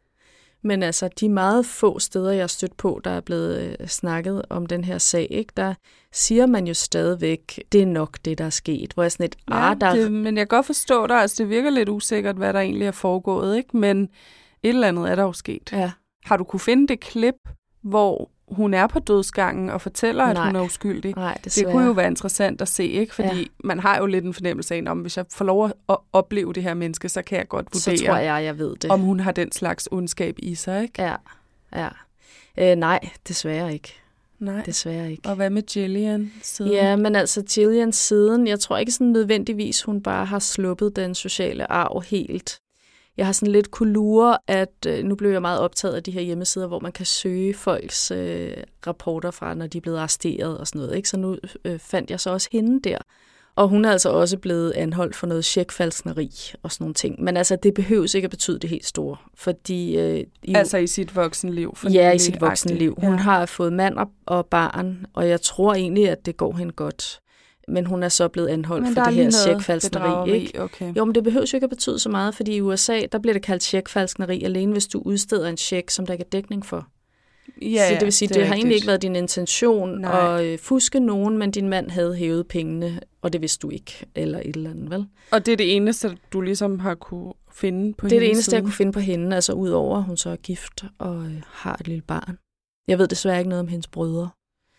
Men altså, de meget få steder, jeg har stødt på, der er blevet øh, snakket om den her sag, ikke? Der siger man jo stadigvæk, det er nok det, der er sket. Hvor jeg sådan et, ja, ah, der... det, men jeg kan godt forstå dig, altså det virker lidt usikkert, hvad der egentlig er foregået, ikke? Men et eller andet er der jo sket. Ja. Har du kunne finde det klip, hvor hun er på dødsgangen og fortæller, at Nej. hun er uskyldig? Nej, det kunne jo være interessant at se, ikke? Fordi ja. man har jo lidt en fornemmelse af, om hvis jeg får lov at opleve det her menneske, så kan jeg godt vurdere, så tror jeg, jeg ved det. om hun har den slags ondskab i sig, ikke? Ja, ja. Øh, nej, desværre ikke. Nej. Desværre ikke. Og hvad med Gillian siden? Ja, men altså Gillian siden, jeg tror ikke sådan nødvendigvis, hun bare har sluppet den sociale arv helt. Jeg har sådan lidt kunne lure, at øh, nu blev jeg meget optaget af de her hjemmesider, hvor man kan søge folks øh, rapporter fra, når de er blevet arresteret og sådan noget. Ikke? Så nu øh, fandt jeg så også hende der. Og hun er altså også blevet anholdt for noget checkfalskneri og sådan nogle ting. Men altså, det behøves ikke at betyde det helt store. Fordi, øh, i, altså i sit voksenliv? Ja, i sit voksenliv. Hun ja. har fået mand og, og barn, og jeg tror egentlig, at det går hende godt. Men hun er så blevet anholdt for det her checkfalskneri, ikke? Okay. Jo, men det behøver jo ikke at betyde så meget, fordi i U S A, der bliver det kaldt checkfalskneri, alene hvis du udsteder en check, som der ikke er dækning for. Ja, så det vil sige, det, det, det har egentlig ikke været din intention Nej. at fuske nogen, men din mand havde hævet pengene, og det vidste du ikke, eller et eller andet, vel? Og det er det eneste, du ligesom har kunne finde på hende? Det er det eneste, siden. jeg kunne finde på hende, altså udover, at hun så er gift og øh, har et lille barn. Jeg ved desværre ikke noget om hendes brødre.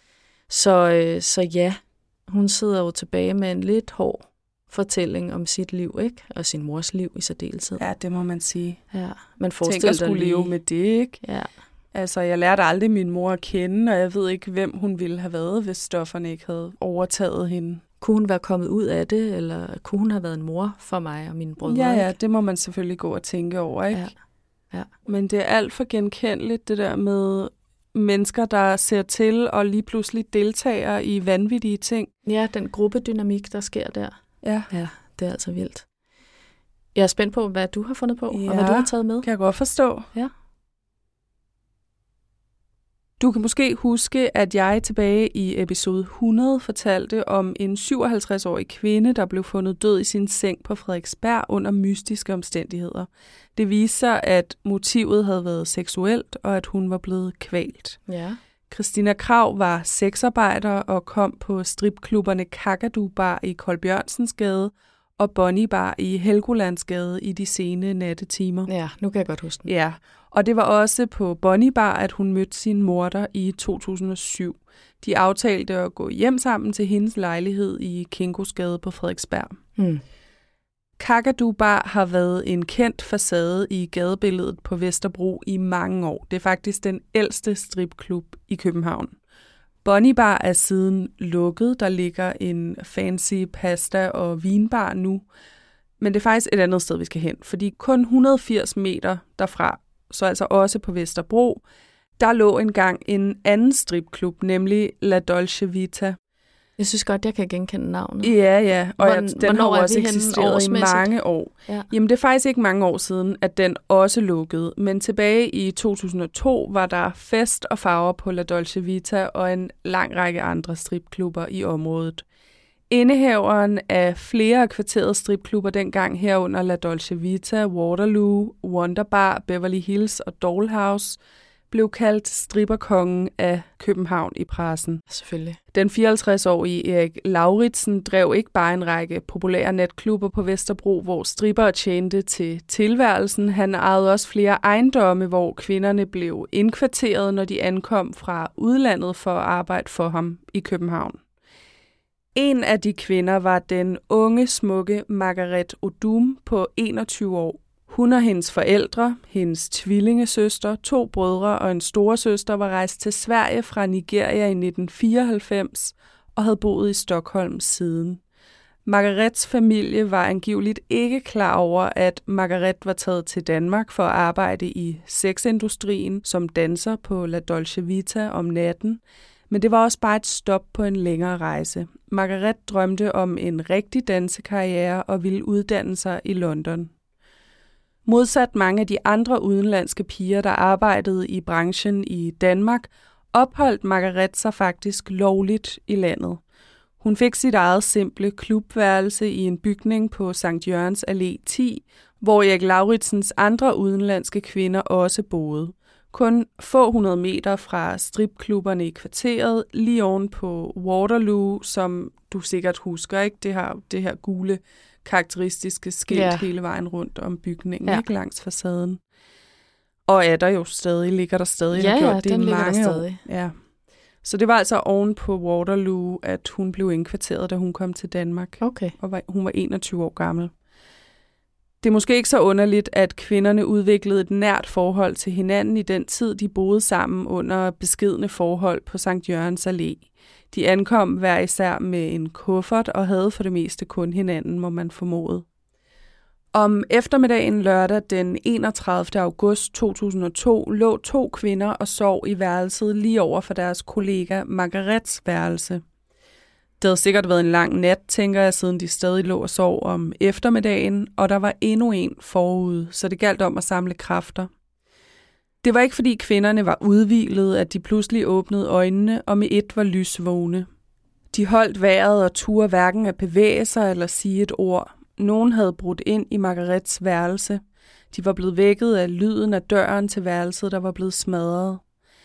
Så, øh, så ja, hun sidder jo tilbage med en lidt hård fortælling om sit liv, ikke? Og sin mors liv i særdeleshed. Ja, det må man sige. Ja, man forestiller sig at skulle lige... leve med det, ikke? Ja. Altså, jeg lærte aldrig min mor at kende, og jeg ved ikke, hvem hun ville have været, hvis stofferne ikke havde overtaget hende. Kunne hun være kommet ud af det, eller kunne hun have været en mor for mig og mine brødre? Ja, ja, ikke? det må man selvfølgelig gå og tænke over, ikke? Ja. Ja. Men det er alt for genkendeligt, det der med mennesker, der ser til og lige pludselig deltager i vanvittige ting. Ja, den gruppedynamik, der sker der. Ja. Ja, det er altså vildt. Jeg er spændt på, hvad du har fundet på, ja, og hvad du har taget med. Kan jeg godt forstå. Ja. Du kan måske huske, at jeg tilbage i episode hundrede fortalte om en syvoghalvtreds-årig kvinde, der blev fundet død i sin seng på Frederiksberg under mystiske omstændigheder. Det viste sig, at motivet havde været seksuelt, og at hun var blevet kvalt. Ja. Christina Krag var sexarbejder og kom på stripklubberne Kakadu Bar i Kolbjørnsensgade og Bonnie Bar i Helgolandsgade i de sene nattetimer. Ja, nu kan jeg godt huske den. Ja, og det var også på Bonnie Bar, at hun mødte sin morder i to tusind og syv. De aftalte at gå hjem sammen til hendes lejlighed i Kinkosgade på Frederiksberg. Hmm. Kakadu Bar har været en kendt facade i gadebilledet på Vesterbro i mange år. Det er faktisk den ældste stripklub i København. Bonnie Bar er siden lukket. Der ligger en fancy pasta- og vinbar nu. Men det er faktisk et andet sted, vi skal hen. Fordi kun et hundrede og firs meter derfra, så altså også på Vesterbro, der lå engang en anden stripklub, nemlig La Dolce Vita. Jeg synes godt, jeg kan genkende navnet. Ja, ja. Og Hvor, den har også eksisteret i mange år. Ja. Jamen, det er faktisk ikke mange år siden, at den også lukkede. Men tilbage i to tusind og to var der fest og farver på La Dolce Vita og en lang række andre stripklubber i området. Indehaveren af flere af kvarterets stripklubber dengang herunder La Dolce Vita, Waterloo, Wonderbar, Beverly Hills og Dollhouse blev kaldt stripperkongen af København i pressen. Selvfølgelig. Den fireoghalvtreds-årige Erik Lauritsen drev ikke bare en række populære natklubber på Vesterbro, hvor strippere tjente til tilværelsen. Han ejede også flere ejendomme, hvor kvinderne blev indkvarteret, når de ankom fra udlandet for at arbejde for ham i København. En af de kvinder var den unge, smukke Margaret Odum på enogtyve år. Hun og hendes forældre, hendes tvillingesøster, to brødre og en storesøster var rejst til Sverige fra Nigeria i nitten fireoghalvfems og havde boet i Stockholm siden. Margarets familie var angiveligt ikke klar over, at Margaret var taget til Danmark for at arbejde i sexindustrien som danser på La Dolce Vita om natten, men det var også bare et stop på en længere rejse. Margaret drømte om en rigtig dansekarriere og ville uddanne sig i London. Modsat mange af de andre udenlandske piger, der arbejdede i branchen i Danmark, opholdt Margaret sig faktisk lovligt i landet. Hun fik sit eget simple klubværelse i en bygning på Sankt Jørgens Allé ti, hvor Erik Lauritsens andre udenlandske kvinder også boede. Kun få hundrede meter fra stripklubberne i kvarteret, lige oven på Waterloo, som du sikkert husker, ikke? Det her, det her gule karakteristiske skilt yeah. hele vejen rundt om bygningen, ja. Ikke langs facaden. Og er der jo stadig, ligger der stadig. Ja, har gjort ja, det den ligger mange der stadig. År. Ja. Så det var altså oven på Waterloo, at hun blev indkvarteret, da hun kom til Danmark. Okay. Og var, hun var enogtyve år gammel. Det er måske ikke så underligt, at kvinderne udviklede et nært forhold til hinanden i den tid, de boede sammen under beskedne forhold på Sankt Jørgens Allé. De ankom hver især med en kuffert og havde for det meste kun hinanden, må man formode. Om eftermiddagen lørdag den enogtredivte august to tusind og to lå to kvinder og sov i værelset lige over for deres kollega Margarets værelse. Det havde sikkert været en lang nat, tænker jeg, siden de stadig lå og sov om eftermiddagen, og der var endnu en forude, så det galt om at samle kræfter. Det var ikke fordi kvinderne var udhvilede, at de pludselig åbnede øjnene og med et var lysvågne. De holdt vejret og turde hverken at bevæge sig eller sige et ord. Nogen havde brudt ind i Margarets værelse. De var blevet vækket af lyden af døren til værelset, der var blevet smadret.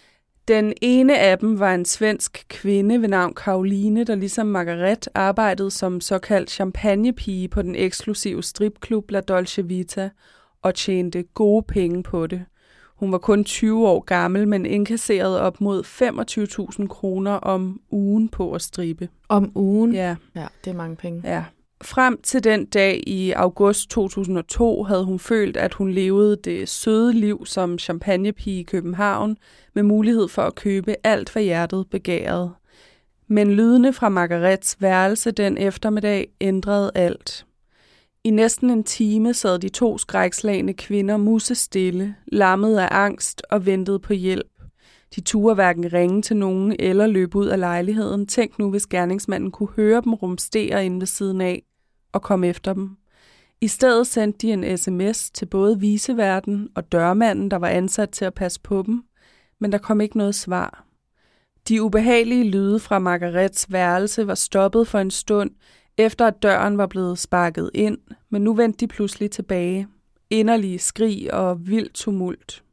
Den ene af dem var en svensk kvinde ved navn Caroline, der ligesom Margaret arbejdede som såkaldt champagnepige på den eksklusive stripklub La Dolce Vita og tjente gode penge på det. Hun var kun tyve år gammel, men indkasserede op mod femogtyve tusind kroner om ugen på at strippe. Om ugen? Ja. Ja, det er mange penge. Ja. Frem til den dag i august to tusind og to havde hun følt, at hun levede det søde liv som champagnepige i København, med mulighed for at købe alt, hvad hjertet begærede. Men lydene fra Margarets værelse den eftermiddag ændrede alt. I næsten en time sad de to skrækslagne kvinder musestille, lammet af angst og ventede på hjælp. De turde hverken ringe til nogen eller løbe ud af lejligheden. Tænk nu, hvis gerningsmanden kunne høre dem rumstere inde ved siden af og komme efter dem. I stedet sendte de en sms til både viceværten og dørmanden, der var ansat til at passe på dem, men der kom ikke noget svar. De ubehagelige lyde fra Margarets værelse var stoppet for en stund, efter at døren var blevet sparket ind, men nu vendte de pludselig tilbage. Inderlige skrig og vild tumult.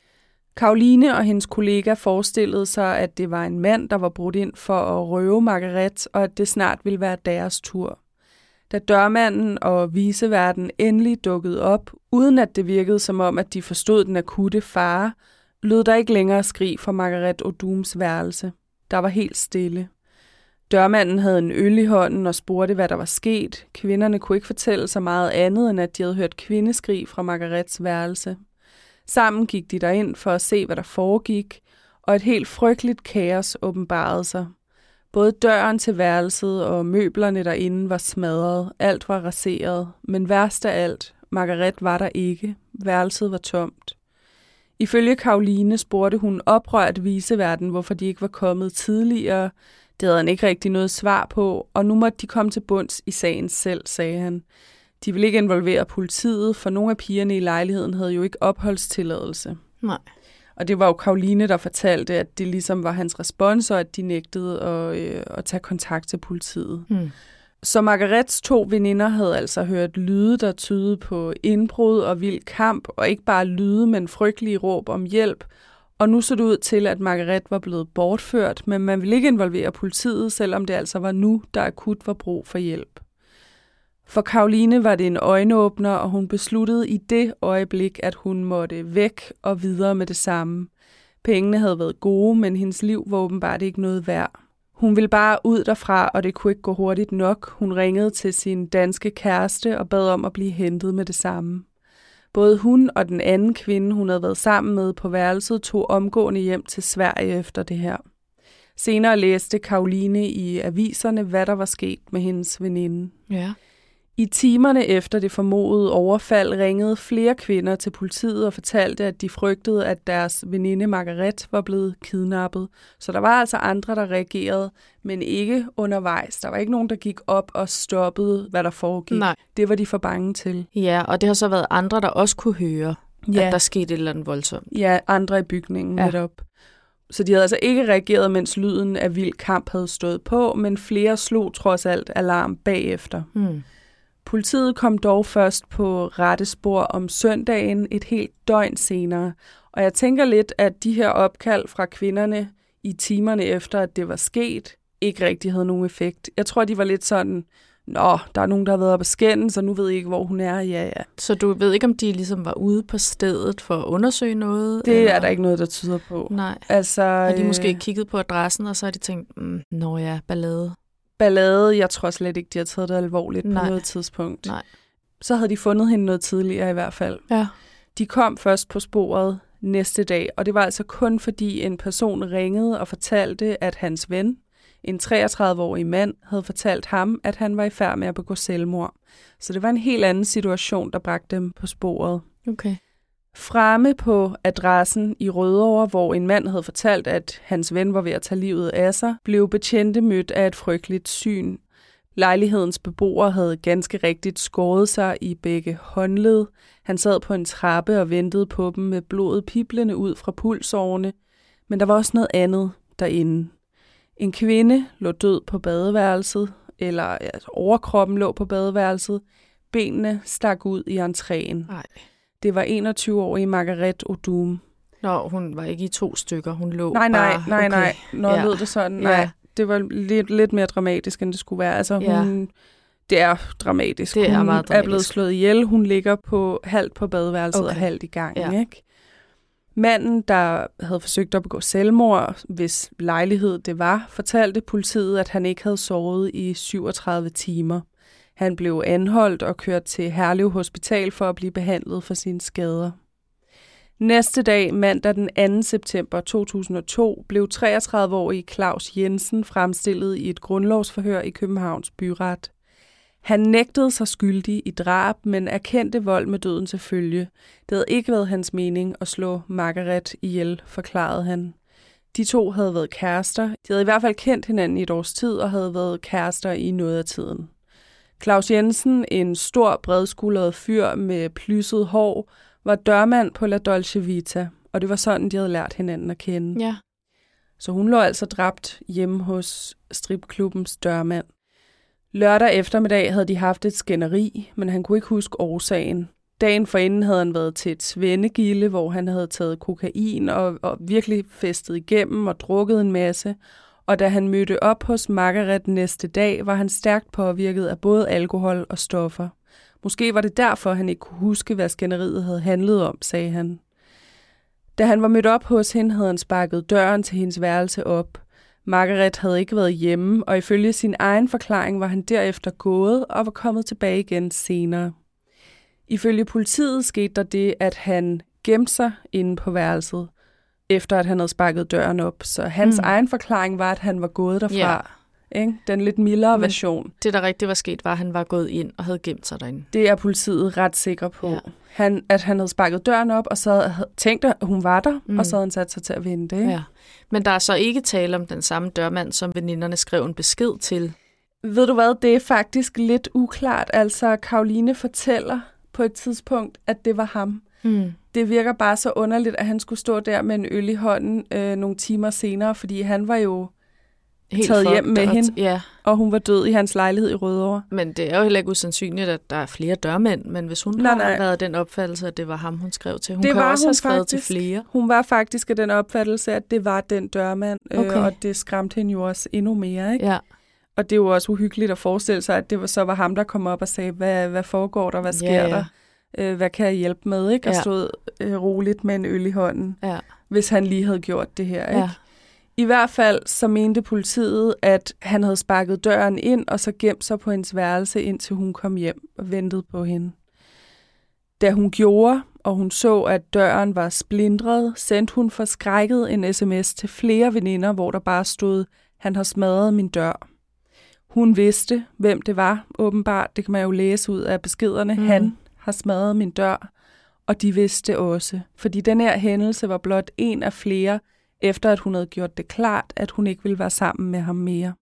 Caroline og hendes kollega forestillede sig, at det var en mand, der var brudt ind for at røve Margaret, og at det snart ville være deres tur. Da dørmanden og viceværten endelig dukkede op, uden at det virkede som om, at de forstod den akutte fare, lød der ikke længere skrig fra Margaret Odums værelse. Der var helt stille. Dørmanden havde en øl i hånden og spurgte, hvad der var sket. Kvinderne kunne ikke fortælle så meget andet, end at de havde hørt kvindeskrig fra Margarets værelse. Sammen gik de derind for at se, hvad der foregik, og et helt frygteligt kaos åbenbarede sig. Både døren til værelset og møblerne derinde var smadret, alt var raseret, men værst af alt, Margaret var der ikke, værelset var tomt. Ifølge Caroline spurgte hun oprørt viceværten, hvorfor de ikke var kommet tidligere. Det havde han ikke rigtig noget svar på, og nu måtte de komme til bunds i sagen selv, sagde han. De ville ikke involvere politiet, for nogle af pigerne i lejligheden havde jo ikke opholdstilladelse. Nej. Og det var jo Caroline, der fortalte, at det ligesom var hans respons, og at de nægtede at, øh, at tage kontakt til politiet. Hmm. Så Margarets to veninder havde altså hørt lyde, der tydede på indbrud og vild kamp, og ikke bare lyde, men frygtelige råb om hjælp. Og nu så det ud til, at Margaret var blevet bortført, men man ville ikke involvere politiet, selvom det altså var nu, der akut var brug for hjælp. For Caroline var det en øjenåbner, og hun besluttede i det øjeblik, at hun måtte væk og videre med det samme. Pengene havde været gode, men hendes liv var åbenbart ikke noget værd. Hun ville bare ud derfra, og det kunne ikke gå hurtigt nok. Hun ringede til sin danske kæreste og bad om at blive hentet med det samme. Både hun og den anden kvinde, hun havde været sammen med på værelset, tog omgående hjem til Sverige efter det her. Senere læste Caroline i aviserne, hvad der var sket med hendes veninde. Ja. I timerne efter det formodede overfald ringede flere kvinder til politiet og fortalte, at de frygtede, at deres veninde Margaret var blevet kidnappet. Så der var altså andre, der reagerede, men ikke undervejs. Der var ikke nogen, der gik op og stoppede, hvad der foregik. Nej. Det var de for bange til. Ja, og det har så været andre, der også kunne høre, ja. at der skete et eller andet voldsomt. Ja, andre i bygningen ja. netop. Så de havde altså ikke reageret, mens lyden af vild kamp havde stået på, men flere slog trods alt alarm bagefter. Hmm. Politiet kom dog først på rette spor om søndagen et helt døgn senere, og jeg tænker lidt, at de her opkald fra kvinderne i timerne efter, at det var sket, ikke rigtig havde nogen effekt. Jeg tror, de var lidt sådan, nå, der er nogen, der har været oppe at skændes, så nu ved jeg ikke, hvor hun er. Ja, ja. Så du ved ikke, om de ligesom var ude på stedet for at undersøge noget? Det eller? er der ikke noget, der tyder på. Nej. Altså, har de måske kigget på adressen, og så har de tænkt, mm, nå ja, ballade. Ballade, jeg tror slet ikke, de har taget det alvorligt Nej. på noget tidspunkt. Nej. Så havde de fundet hende noget tidligere i hvert fald. Ja. De kom først på sporet næste dag, og det var altså kun fordi en person ringede og fortalte, at hans ven, en treogtredive-årig mand, havde fortalt ham, at han var i færd med at begå selvmord. Så det var en helt anden situation, der bragte dem på sporet. Okay. Fremme på adressen i Rødovre, hvor en mand havde fortalt, at hans ven var ved at tage livet af sig, blev betjente mødt af et frygteligt syn. Lejlighedens beboer havde ganske rigtigt skåret sig i begge håndled. Han sad på en trappe og ventede på dem med blodet piblende ud fra pulsårene. Men der var også noget andet derinde. En kvinde lå død på badeværelset, eller altså, overkroppen lå på badeværelset. Benene stak ud i entréen. Nej. Det var enogtyve-årige Margaret Odum. Nå, hun var ikke i to stykker, hun lå nej, nej, bare... Nej, nej, okay. nej. Når ja. lød det sådan, nej. Ja. Det var lidt, lidt mere dramatisk, end det skulle være. Altså, hun, ja. Det er dramatisk. Det er hun meget dramatisk. er blevet slået ihjel. Hun ligger på halvt på badeværelset okay. og halvt i gang. Ja. Ikke? Manden, der havde forsøgt at begå selvmord, hvis lejlighed det var, fortalte politiet, at han ikke havde sovet i syvogtredive timer. Han blev anholdt og kørt til Herlev Hospital for at blive behandlet for sine skader. Næste dag, mandag den anden september to tusind og to, blev treogtredive-årige Claus Jensen fremstillet i et grundlovsforhør i Københavns Byret. Han nægtede sig skyldig i drab, men erkendte vold med døden til følge. Det havde ikke været hans mening at slå Margaret ihjel, forklarede han. De to havde været kærester. De havde i hvert fald kendt hinanden i et års tid og havde været kærester i noget af tiden. Claus Jensen, en stor, bredskuldret fyr med plysset hår, var dørmand på La Dolce Vita, og det var sådan, de havde lært hinanden at kende. Ja. Så hun lå altså dræbt hjemme hos stripklubbens dørmand. Lørdag eftermiddag havde de haft et skænderi, men han kunne ikke huske årsagen. Dagen forinden havde han været til et svendegilde, hvor han havde taget kokain og, og virkelig festet igennem og drukket en masse. Og da han mødte op hos Margaret næste dag, var han stærkt påvirket af både alkohol og stoffer. Måske var det derfor, han ikke kunne huske, hvad skænderiet havde handlet om, sagde han. Da han var mødt op hos hende, havde han sparket døren til hendes værelse op. Margaret havde ikke været hjemme, og ifølge sin egen forklaring var han derefter gået og var kommet tilbage igen senere. Ifølge politiet skete der det, at han gemte sig inde på værelset, efter at han havde sparket døren op. Så hans mm. egen forklaring var, at han var gået derfra. Ja. Ikke? Den lidt mildere Men version. Det, der rigtigt var sket, var, at han var gået ind og havde gemt sig derinde. Det er politiet ret sikker på. Ja. Han, at han havde sparket døren op, og så havde tænkt, at hun var der, mm. og så havde han sat sig til at vente. Ikke? Ja. Men der er så ikke tale om den samme dørmand, som veninderne skrev en besked til. Ved du hvad, det er faktisk lidt uklart. Altså, Caroline fortæller på et tidspunkt, at det var ham. Mm. Det virker bare så underligt, at han skulle stå der med en øl i hånden øh, nogle timer senere, fordi han var jo helt taget hjem med hende, ja. Og hun var død i hans lejlighed i Rødovre. Men det er jo heller ikke usandsynligt, at der er flere dørmænd, men hvis hun nej, har nej. været den opfattelse, at det var ham, hun skrev til. Hun det kan også have skrevet faktisk, til flere. Hun var faktisk af den opfattelse, at det var den dørmand, okay. øh, og det skræmte hende jo også endnu mere. Ikke? Ja. Og det er jo også uhyggeligt at forestille sig, at det var, så var ham, der kom op og sagde, hvad, hvad foregår der, hvad sker ja, ja. der? Øh, hvad kan jeg hjælpe med? Ikke? Og ja. stod øh, roligt med en øl i hånden, ja. hvis han lige havde gjort det her. Ikke? Ja. I hvert fald så mente politiet, at han havde sparket døren ind, og så gemt sig på hendes værelse, indtil hun kom hjem og ventede på hende. Da hun gjorde, og hun så, at døren var splintret, sendte hun forskrækket en sms til flere veninder, hvor der bare stod, han har smadret min dør. Hun vidste, hvem det var, åbenbart. Det kan man jo læse ud af beskederne. Mm. Han har smadret min dør, og de vidste også. Fordi den her hændelse var blot en af flere, efter at hun havde gjort det klart, at hun ikke ville være sammen med ham mere.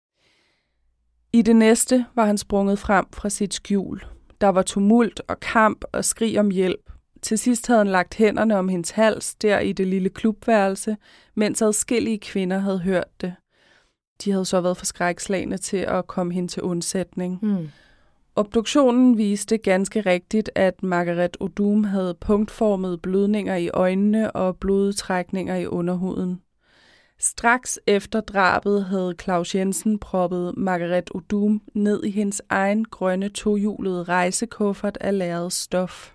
I det næste var han sprunget frem fra sit skjul. Der var tumult og kamp og skrig om hjælp. Til sidst havde han lagt hænderne om hendes hals der i det lille klubværelse, mens adskillige kvinder havde hørt det. De havde så været for skrækslagne til at komme hen til undsætning. Mm. Obduktionen viste ganske rigtigt, at Margaret Odum havde punktformede blødninger i øjnene og blodtrækninger i underhuden. Straks efter drabet havde Claus Jensen proppet Margaret Odum ned i hendes egen grønne tohjulede rejsekuffert af lærret stof.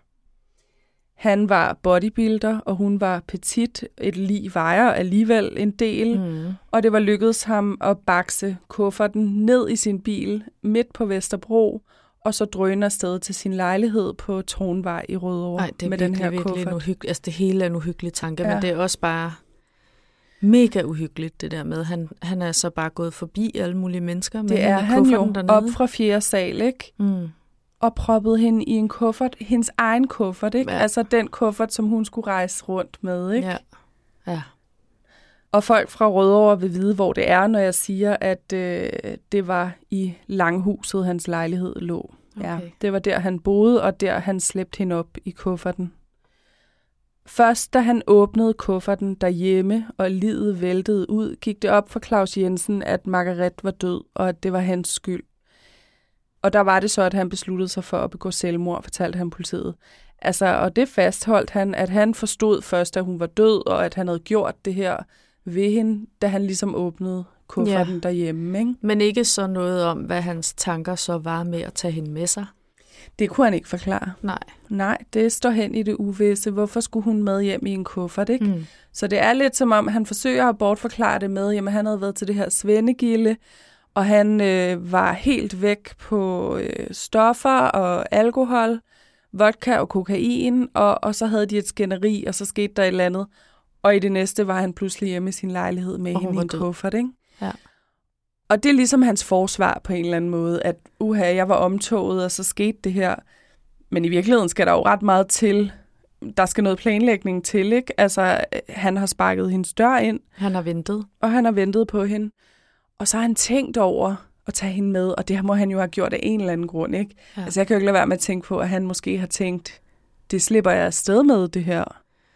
Han var bodybuilder, og hun var petit. Et lig vejer alligevel en del, mm. og det var lykkedes ham at bakse kufferten ned i sin bil midt på Vesterbro, og så drøne afsted til sin lejlighed på Tronvej i Rødovre. Ej, det er med virkelig, den her virkelig kuffert. En uhyggelig, altså det hele er en uhyggelig tanke, ja. Men det er også bare mega uhyggeligt, det der med. Han, han er så bare gået forbi alle mulige mennesker. Med det er han jo dernede. Op fra fjerde sal, ikke? Mm. Og proppede hende i en kuffert, hendes egen kuffert, ikke? Ja. Altså den kuffert, som hun skulle rejse rundt med, ikke? Ja. Ja. Og folk fra Rødovre vil vide, hvor det er, når jeg siger, at øh, det var i Langhuset, hans lejlighed lå. Okay. Ja, det var der, han boede, og der han slæbte hende op i kufferten. Først da han åbnede kufferten derhjemme, og livet væltede ud, gik det op for Claus Jensen, at Margaret var død, og at det var hans skyld. Og der var det så, at han besluttede sig for at begå selvmord, fortalte han politiet. Altså, og det fastholdt han, at han forstod først, at hun var død, og at han havde gjort det her ved hende, da han ligesom åbnede kufferten ja. derhjemme. Ikke? Men ikke så noget om, hvad hans tanker så var med at tage hende med sig? Det kunne han ikke forklare. Nej. Nej, det står hen i det uvisse. Hvorfor skulle hun med hjem i en kuffert, ikke? Mm. Så det er lidt som om, han forsøger at bortforklare det med, jamen han havde været til det her svendegilde, og han øh, var helt væk på øh, stoffer og alkohol, vodka og kokain, og, og så havde de et skænderi, og så skete der et eller andet. Og i det næste var han pludselig hjemme i sin lejlighed med hende i en kuffert, ikke? Ja. Og det er ligesom hans forsvar på en eller anden måde, at uha, jeg var omtoget, og så skete det her. Men i virkeligheden skal der jo ret meget til. Der skal noget planlægning til, ikke? Altså, han har sparket hendes dør ind. Han har ventet. Og han har ventet på hende. Og så har han tænkt over at tage hende med, og det må han jo have gjort af en eller anden grund, ikke? Ja. Altså, jeg kan jo ikke lade være med at tænke på, at han måske har tænkt, det slipper jeg afsted med, det her.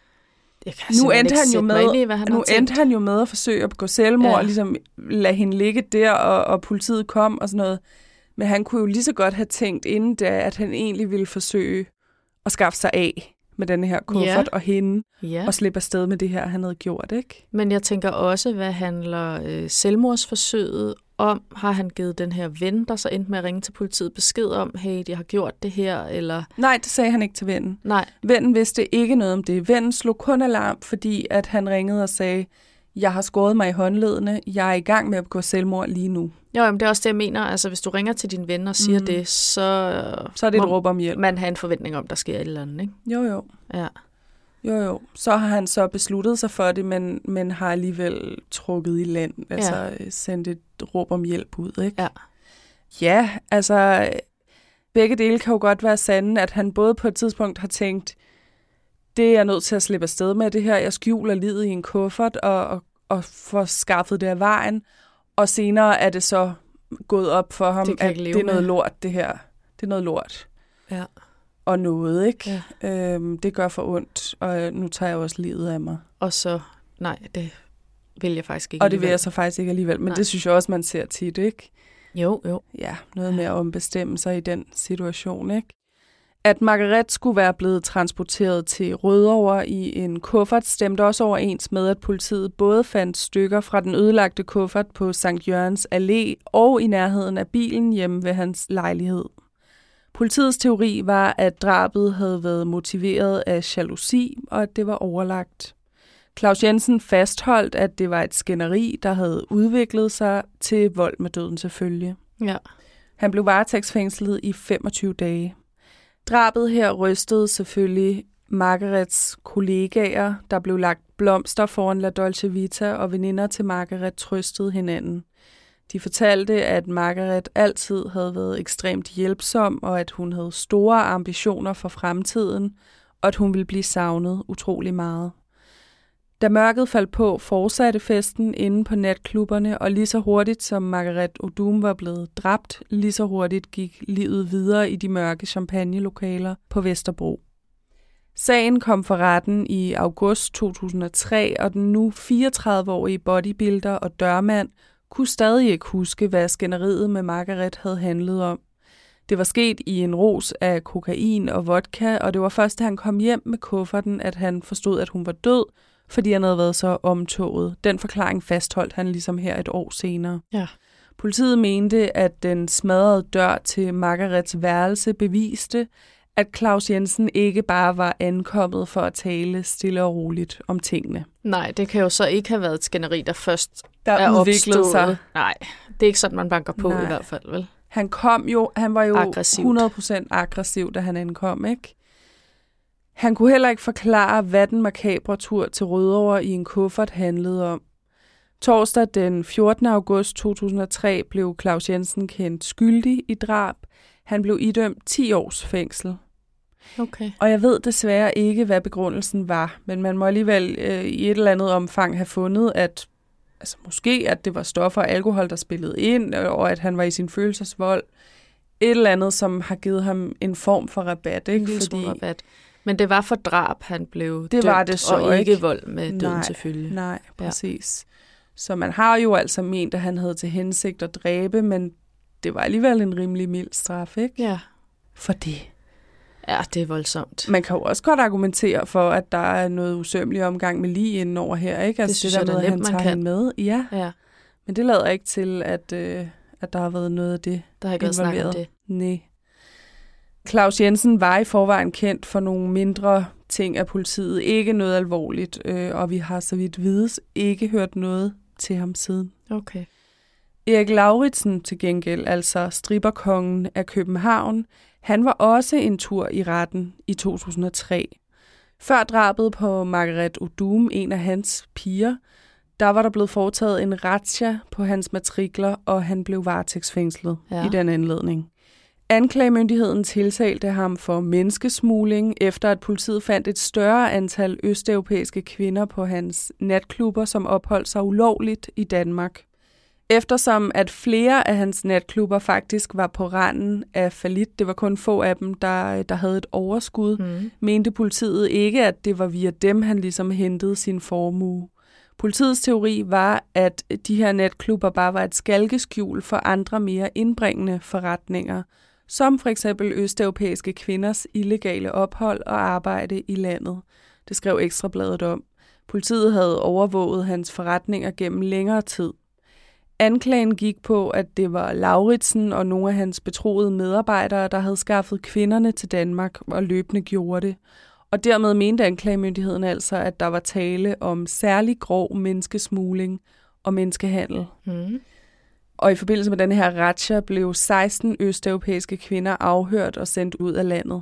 Nu endte han jo med, i, han nu endte han jo med at forsøge at begå selvmord, ja. og ligesom lade hende ligge der, og, og politiet kom og sådan noget. Men han kunne jo lige så godt have tænkt inden da, at han egentlig ville forsøge at skaffe sig af med den her kuffert ja. og hende, ja. og slippe afsted med det her, han havde gjort, ikke? Men jeg tænker også, hvad handler øh, selvmordsforsøget om? Har han givet den her ven, der så endte med at ringe til politiet, besked om, hey, de har gjort det her, eller? Nej, det sagde han ikke til vennen. Nej. Vennen vidste ikke noget om det. Vennen slog kun alarm, fordi at han ringede og sagde, jeg har skåret mig i håndledene, jeg er i gang med at begå selvmord lige nu. Jo, men det er også det, jeg mener. Altså, hvis du ringer til din ven og siger mm. det, så, så er det et råb om hjælp. Man har en forventning om, der sker et eller andet, ikke? Jo, jo. Ja. Jo, jo. Så har han så besluttet sig for det, men, men har alligevel trukket i land, altså ja. sendt et råb om hjælp ud, ikke? Ja. Ja, altså, begge dele kan jo godt være sande, at han både på et tidspunkt har tænkt, det er jeg nødt til at slippe afsted med det her, jeg skjuler livet i en kuffert og, og, og får skaffet det af vejen, og senere er det så gået op for ham, det at det er noget lort, det her. Det er noget lort. Ja. Og noget, ikke? Ja. Øhm, det gør for ondt, og nu tager jeg også livet af mig. Og så, nej, det vil jeg faktisk ikke Og det vil jeg så faktisk ikke alligevel, men nej. Det synes jeg også, man ser tit, ikke? Jo, jo. Ja, noget med at ombestemme sig i den situation, ikke? At Margaret skulle være blevet transporteret til Rødovre i en kuffert, stemte også overens med, at politiet både fandt stykker fra den ødelagte kuffert på Sankt Jørgens Allé og i nærheden af bilen hjemme ved hans lejlighed. Politiets teori var, at drabet havde været motiveret af jalousi, og at det var overlagt. Claus Jensen fastholdt, at det var et skænderi, der havde udviklet sig til vold med døden til følge. Ja. Han blev varetægtsfængslet i femogtyve dage. Drabet her rystede selvfølgelig Margarets kollegaer, der blev lagt blomster foran La Dolce Vita, og veninder til Margaret trøstede hinanden. De fortalte, at Margaret altid havde været ekstremt hjælpsom, og at hun havde store ambitioner for fremtiden, og at hun ville blive savnet utrolig meget. Da mørket faldt på, fortsatte festen inde på natklubberne, og lige så hurtigt som Margaret Odum var blevet dræbt, lige så hurtigt gik livet videre i de mørke champagnelokaler på Vesterbro. Sagen kom for retten i august to tusind og tre, og den nu fireogtredive-årige bodybuilder og dørmand kunne stadig ikke huske, hvad skænderiet med Margaret havde handlet om. Det var sket i en ros af kokain og vodka, og det var først, da han kom hjem med kufferten, at han forstod, at hun var død, fordi han havde været så omtoget. Den forklaring fastholdt han ligesom her et år senere. Ja. Politiet mente, at den smadrede dør til Margarets værelse beviste, at Claus Jensen ikke bare var ankommet for at tale stille og roligt om tingene. Nej, det kan jo så ikke have været et skænderi, der først der er udviklede opstået. sig. Nej, det er ikke sådan, man banker på. Nej. I hvert fald, vel? Han kom jo, han var jo Aggressivt. hundrede procent aggressiv, da han ankom, ikke? Han kunne heller ikke forklare, hvad den makabre tur til Rødovre i en kuffert handlede om. Torsdag den fjortende august to tusind og tre blev Claus Jensen kendt skyldig i drab. Han blev idømt ti års fængsel. Okay. Og jeg ved desværre ikke, hvad begrundelsen var, men man må alligevel øh, i et eller andet omfang have fundet, at altså måske, at det var stoffer og alkohol, der spillede ind, og at han var i sin følelsesvold. Et eller andet, som har givet ham en form for rabat. Ikke? En Fordi rabat. Men det var for drab, han blev det dømt, var det så, og ikke, ikke vold med døden nej, til følge. Nej, præcis. Ja. Så man har jo altså ment, at han havde til hensigt at dræbe, men det var alligevel en rimelig mild straf, ikke? Ja. For det. Ja, det er voldsomt. Man kan jo også godt argumentere for, at der er noget usømmelig omgang med lige inden over her, ikke? Altså det synes det der jeg, med, nemt, at han tager hende med. Ja. ja. Men det lader ikke til, at, øh, at der har været noget af det. Der har ikke været snakket om det. Nej. Claus Jensen var i forvejen kendt for nogle mindre ting af politiet. Ikke noget alvorligt, øh, og vi har så vidt vides ikke hørt noget til ham siden. Okay. Erik Lauritsen til gengæld, altså stripperkongen af København, han var også en tur i retten i to tusind og tre. Før drabet på Margaret Odum, en af hans piger, der var der blevet foretaget en razzia på hans matrikler, og han blev varetægtsfængslet ja. i den anledning. Anklagemyndigheden tiltalte ham for menneskesmugling, efter at politiet fandt et større antal østeuropæiske kvinder på hans natklubber, som opholdt sig ulovligt i Danmark. Eftersom at flere af hans natklubber faktisk var på randen af fallit, det var kun få af dem, der, der havde et overskud, mm. mente politiet ikke, at det var via dem, han ligesom hentede sin formue. Politiets teori var, at de her natklubber bare var et skalkeskjul for andre mere indbringende forretninger, som for eksempel østeuropæiske kvinders illegale ophold og arbejde i landet. Det skrev Ekstrabladet om. Politiet havde overvåget hans forretninger gennem længere tid. Anklagen gik på, at det var Lauritsen og nogle af hans betroede medarbejdere, der havde skaffet kvinderne til Danmark og løbende gjorde det. Og dermed mente anklagemyndigheden altså, at der var tale om særlig grov menneskesmugling og menneskehandel. Mm. Og i forbindelse med den her razzia blev seksten østeuropæiske kvinder afhørt og sendt ud af landet.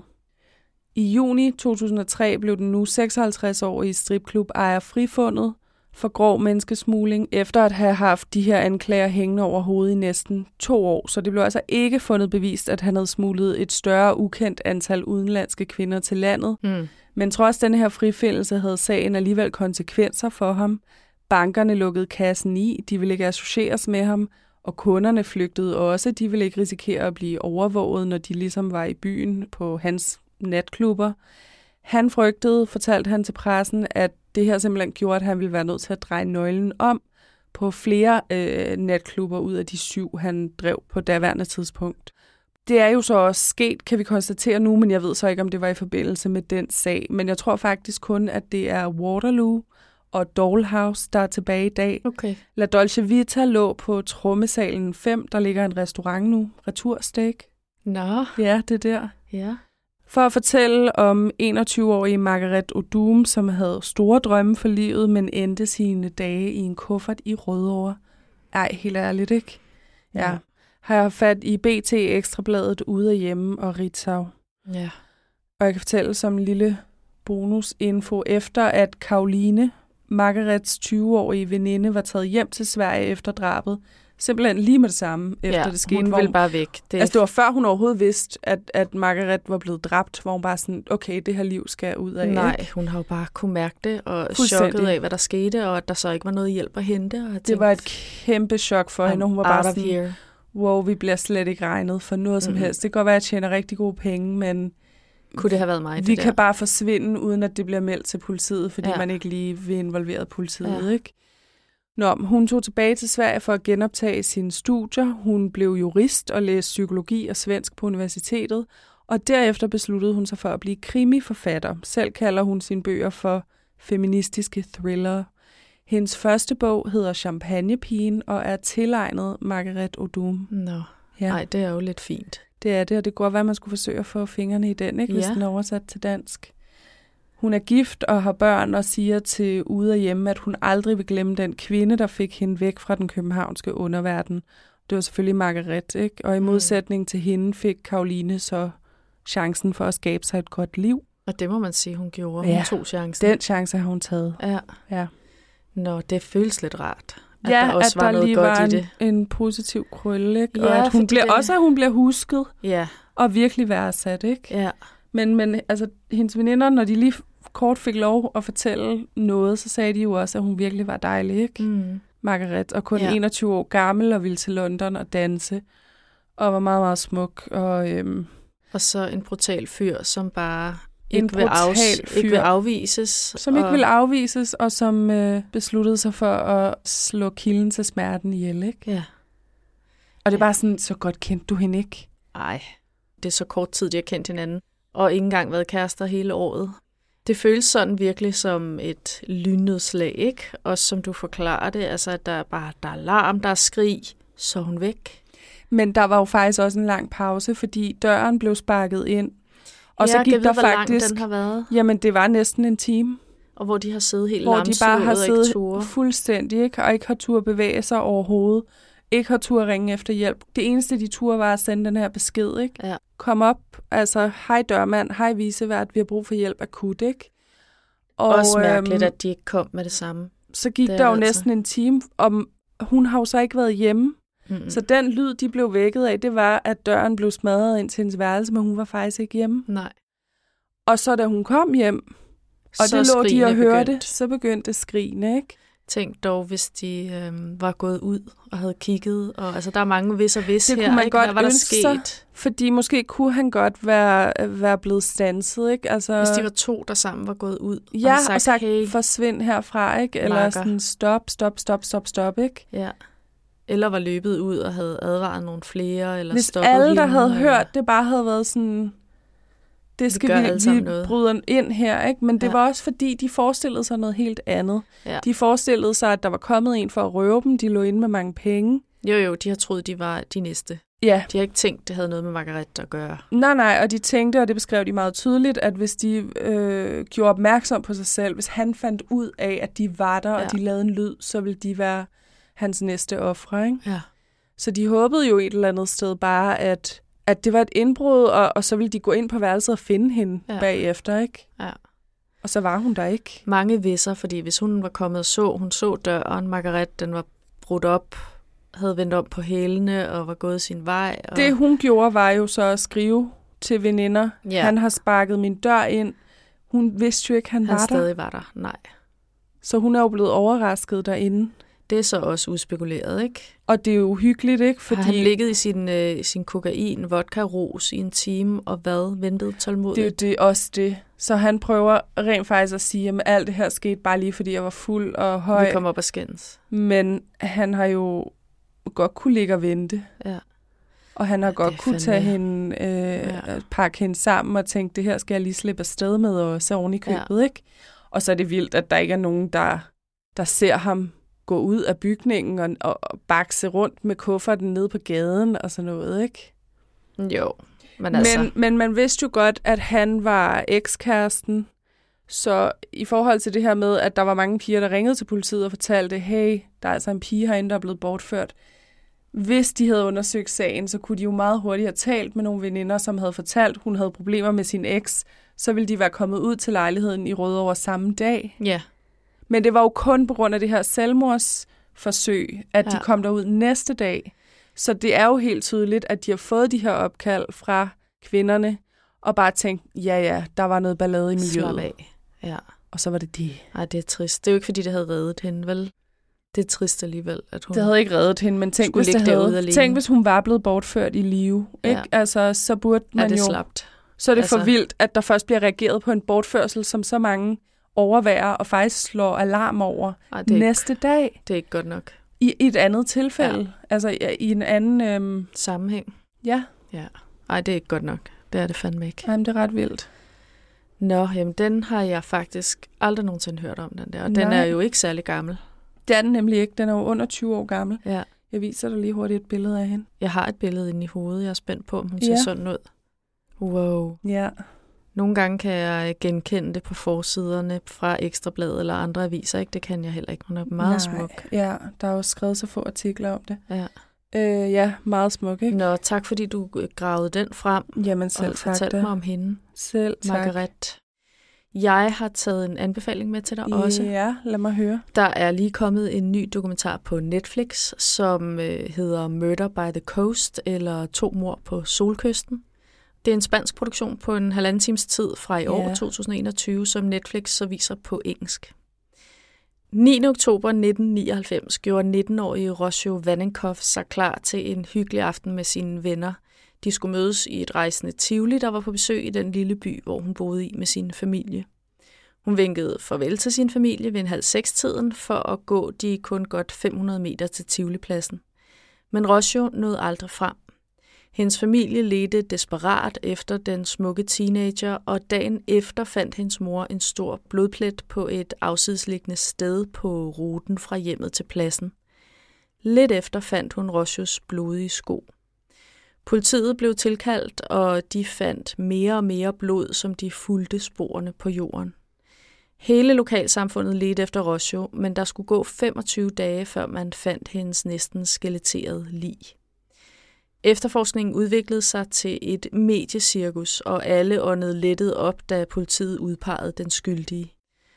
I juni to tusind og tre blev den nu seksoghalvtreds-årige stripklub-ejer frifundet for grov menneskesmugling, efter at have haft de her anklager hængende over hovedet i næsten to år. Så det blev altså ikke fundet bevist, at han havde smuglet et større ukendt antal udenlandske kvinder til landet. Mm. Men trods denne her frifindelse havde sagen alligevel konsekvenser for ham. Bankerne lukkede kassen i, de ville ikke associeres med ham, og kunderne flygtede også. De ville ikke risikere at blive overvåget, når de ligesom var i byen på hans natklubber. Han frygtede, fortalte han til pressen, at det her simpelthen gjorde, at han ville være nødt til at dreje nøglen om på flere øh, natklubber ud af de syv, han drev på daværende tidspunkt. Det er jo så også sket, kan vi konstatere nu, men jeg ved så ikke, om det var i forbindelse med den sag. Men jeg tror faktisk kun, at det er Waterloo og Dollhouse, der er tilbage i dag. Okay. La Dolce Vita lå på Trommesalen fem, der ligger en restaurant nu, Retursteak. Nå. Ja, det er der. Ja. For at fortælle om enogtyve-årige Margaret Odum, som havde store drømme for livet, men endte sine dage i en kuffert i Rødovre. Ej, helt ærligt, ikke? Ja. ja. Har jeg fat i B T, Ekstrabladet, Ude af Hjemme og Ritzau. Ja. Og jeg kan fortælle som en lille bonusinfo, efter at Caroline, Margarets tyve-årige veninde, var taget hjem til Sverige efter drabet. Simpelthen lige med det samme, efter ja, det skete. hun ville bare væk. Det... Altså det var før hun overhovedet vidste, at, at Margaret var blevet dræbt, hvor hun bare sådan, okay, det her liv skal ud af. Nej, ikke? hun har jo bare kunne mærke det, og chokket af, hvad der skete, og at der så ikke var noget hjælp at hente. Og det tænkte, var et kæmpe chok for hende, og hun var bare sådan, here. wow, vi bliver slet ikke regnet for noget som mm. helst. Det kan godt være, at jeg tjener rigtig gode penge, men kunne det have været mig, det vi der? kan bare forsvinde, uden at det bliver meldt til politiet, fordi ja. man ikke lige vil involvere politiet, ja. ikke? Nå, hun tog tilbage til Sverige for at genoptage sine studier. Hun blev jurist og læste psykologi og svensk på universitetet, og derefter besluttede hun sig for at blive krimiforfatter. Selv kalder hun sine bøger for feministiske thriller. Hendes første bog hedder Champagnepigen og er tilegnet Margaret Odum. Nå, ja. Ej, det er jo lidt fint. Det er det, og det kunne være, at man skulle forsøge at få fingrene i den, ikke, hvis ja. den er oversat til dansk. Hun er gift og har børn og siger til Ude af Hjemme, at hun aldrig vil glemme den kvinde, der fik hende væk fra den københavnske underverden. Det var selvfølgelig Margaret, ikke? Og i modsætning mm. til hende fik Caroline så chancen for at skabe sig et godt liv. Og det må man sige, hun gjorde. Hun ja, tog chancen. Den chance har hun taget. Ja. ja. Nå, det føles lidt rart. At ja, der også at var der noget lige godt var i det. En, en positiv krølle, ikke? Ja, og at hun bliver, det... også at hun bliver husket ja. og virkelig værdsat, ikke? Ja. Men, men altså, hendes veninder, når de lige kort fik lov at fortælle noget, så sagde de jo også, at hun virkelig var dejlig, ikke? Mm. Margaret, og kun ja. enogtyve år gammel og ville til London og danse, og var meget, meget smuk. Og, øhm, og så en brutal fyr, som bare ikke, vil, afs- fyr, ikke vil afvises. Som og... ikke vil afvises, og som øh, besluttede sig for at slå kilden til smerten ihjel, ikke? Ja. Og det er bare sådan, så godt kendte du hende ikke? Nej, det er så kort tid, de har kendt hinanden, og ikke engang været kærester hele året. Det føles sådan virkelig som et lynnedslag, ikke? Også som du forklarer det, altså at der er bare der er larm, der er skrig, så er hun væk. Men der var jo faktisk også en lang pause, fordi døren blev sparket ind. Og ja, så gik jeg der ved, hvor faktisk, lang den har været. Jamen, det var næsten en time. Og hvor de har siddet helt hvor lamslået de bare har siddet ture. fuldstændig, ikke? Og ikke har tur bevæge sig overhovedet. Ikke har tur ringe efter hjælp. Det eneste, de turde, var at sende den her besked, ikke? Ja. Kom op, altså, hej dørmand, hej vicevært, vi har brug for hjælp akut, ikke? Og, også mærkeligt, øhm, at de ikke kom med det samme. Så gik det der jo altså. næsten en time, og hun har jo så ikke været hjemme. Mm-hmm. Så den lyd, de blev vækket af, det var, at døren blev smadret ind til hendes værelse, men hun var faktisk ikke hjemme. Nej. Og så da hun kom hjem, og så det lå de og hørte, begyndt. så begyndte skrigene, ikke? Tænk dog, hvis de øhm, var gået ud og havde kigget. Og, altså, der er mange vis og vis det her. Det kunne man ikke? godt Hvad var der ønske sket? sig, fordi måske kunne han godt være, være blevet standset, ikke? Altså, hvis de var to, der sammen var gået ud. Ja, og sagt, og sagt hey, forsvind herfra, ikke? Eller marker. sådan stop, stop, stop, stop, stop, ikke? Ja. Eller var løbet ud og havde advaret nogle flere, eller hvis stoppet alle, hende, der havde eller... hørt, det bare havde været sådan... Det skal vi, vi, vi bryder ind her, ikke? Men det ja. var også fordi, de forestillede sig noget helt andet. Ja. De forestillede sig, at der var kommet en for at røve dem. De lå inde med mange penge. Jo, jo, de har troet, de var de næste. Ja. De har ikke tænkt, det havde noget med Margaret at gøre. Nej, nej, og de tænkte, og det beskrev de meget tydeligt, at hvis de øh, gjorde opmærksom på sig selv, hvis han fandt ud af, at de var der, ja. og de lavede en lyd, så ville de være hans næste ofre, ikke? Ja. Så de håbede jo et eller andet sted bare, at at det var et indbrud, og, og så ville de gå ind på værelset og finde hende ja. bagefter, ikke? Ja. Og så var hun der ikke. Mange visser, fordi hvis hun var kommet og så, hun så døren, Margaret, den var brudt op, havde vendt om på hælene og var gået sin vej. Og... Det hun gjorde, var jo så at skrive til veninder. Ja. Han har sparket min dør ind. Hun vidste jo ikke, han, han var der. Han stadig var der, nej. Så hun er jo blevet overrasket derinde. Det er så også udspekuleret, ikke? Og det er jo uhyggeligt, ikke? Fordi... Har han ligget i sin, øh, sin kokain, vodka-ros i en time, og hvad? Ventede tålmodigt? Det er jo også det. Så han prøver rent faktisk at sige, at alt det her skete bare lige, fordi jeg var fuld og høj. Vi kom op og skændes. Men han har jo godt kunne ligge og vente. Ja. Og han har ja, godt kunne tage hende, øh, ja. pakke hende sammen og tænke, det her skal jeg lige slippe afsted med, og så oven i købet, ja. ikke? Og så er det vildt, at der ikke er nogen, der, der ser ham gå ud af bygningen og, og, og bakse rundt med kufferten ned på gaden og sådan noget, ikke? Jo, men altså... Men, men man vidste jo godt, at han var ekskæresten, så i forhold til det her med, at der var mange piger, der ringede til politiet og fortalte, hey, der er altså en pige herinde, der er blevet bortført. hvis de havde undersøgt sagen, så kunne de jo meget hurtigt have talt med nogle veninder, som havde fortalt, hun havde problemer med sin eks. Så ville de være kommet ud til lejligheden i Rødovre samme dag. Ja. Men det var jo kun på grund af det her selvmordsforsøg, at ja. de kom derud næste dag. Så det er jo helt tydeligt, at de har fået de her opkald fra kvinderne, og bare tænkt, ja ja, der var noget ballade i miljøet. Slap af. Ja. Og så var det de. Ej, det er trist. Det er jo ikke, fordi det havde reddet hende, vel? Det er trist alligevel, at hun... Det havde ikke reddet hende, men tænk, hvis, det havde, tænk, hvis hun var blevet bortført i live. Ikke? Ja. Altså, så burde man ja, det jo... Slapt. Så er det altså... for vildt, at der først bliver reageret på en bortførsel, som så mange overværer og faktisk slår alarm over Ej, næste ikke... dag. Det er ikke godt nok. I, i et andet tilfælde. Ja. Altså i, i en anden... Øhm... sammenhæng. Ja. Ja. Ej, det er ikke godt nok. Det er det fandme ikke. Jamen, det er ret vildt. Nå, jamen den har jeg faktisk aldrig nogensinde hørt om, den der. Og Nej. den er jo ikke særlig gammel. Det er den nemlig ikke. Den er jo under tyve år gammel. Ja. Jeg viser dig lige hurtigt et billede af hende. Jeg har et billede inde i hovedet. Jeg er spændt på, om hun ja. ser sådan ud. Wow. Ja. Nogle gange kan jeg genkende det på forsiderne fra Ekstrabladet eller andre aviser. Ikke? Det kan jeg heller ikke. Hun er meget Nej. smuk. Ja, der er jo skrevet så få artikler om det. Ja. Øh, ja, meget smuk, ikke? Nå, tak fordi du gravede den frem. Jamen selv og tak. Og fortalte mig om hende. Selv tak. Margaret. Jeg har taget en anbefaling med til dig også. Ja, lad mig høre. Der er lige kommet en ny dokumentar på Netflix, som øh, hedder Murder by the Coast, eller To mord på solkysten. Det er en spansk produktion på en halvanden times tid fra i år, yeah. to tusind og enogtyve, som Netflix så viser på engelsk. niende oktober nitten nioghalvfems gjorde nitten-årige Rosio Vanenkov sig klar til en hyggelig aften med sine venner. De skulle mødes i et rejsende Tivoli, der var på besøg i den lille by, hvor hun boede i med sin familie. Hun vinkede farvel til sin familie ved en halv seks-tiden for at gå de kun godt fem hundrede meter til Tivoli-pladsen. Men Rosio nåede aldrig frem. Hendes familie ledte desperat efter den smukke teenager, og dagen efter fandt hendes mor en stor blodplet på et afsidesliggende sted på ruten fra hjemmet til pladsen. Lidt efter fandt hun Rosios blodige sko. Politiet blev tilkaldt, og de fandt mere og mere blod, som de fulgte sporene på jorden. Hele lokalsamfundet ledte efter Rosio, men der skulle gå femogtyve dage, før man fandt hendes næsten skeletterede lig. Efterforskningen udviklede sig til et mediecirkus, og alle åndede lettet op, da politiet udpegede den skyldige.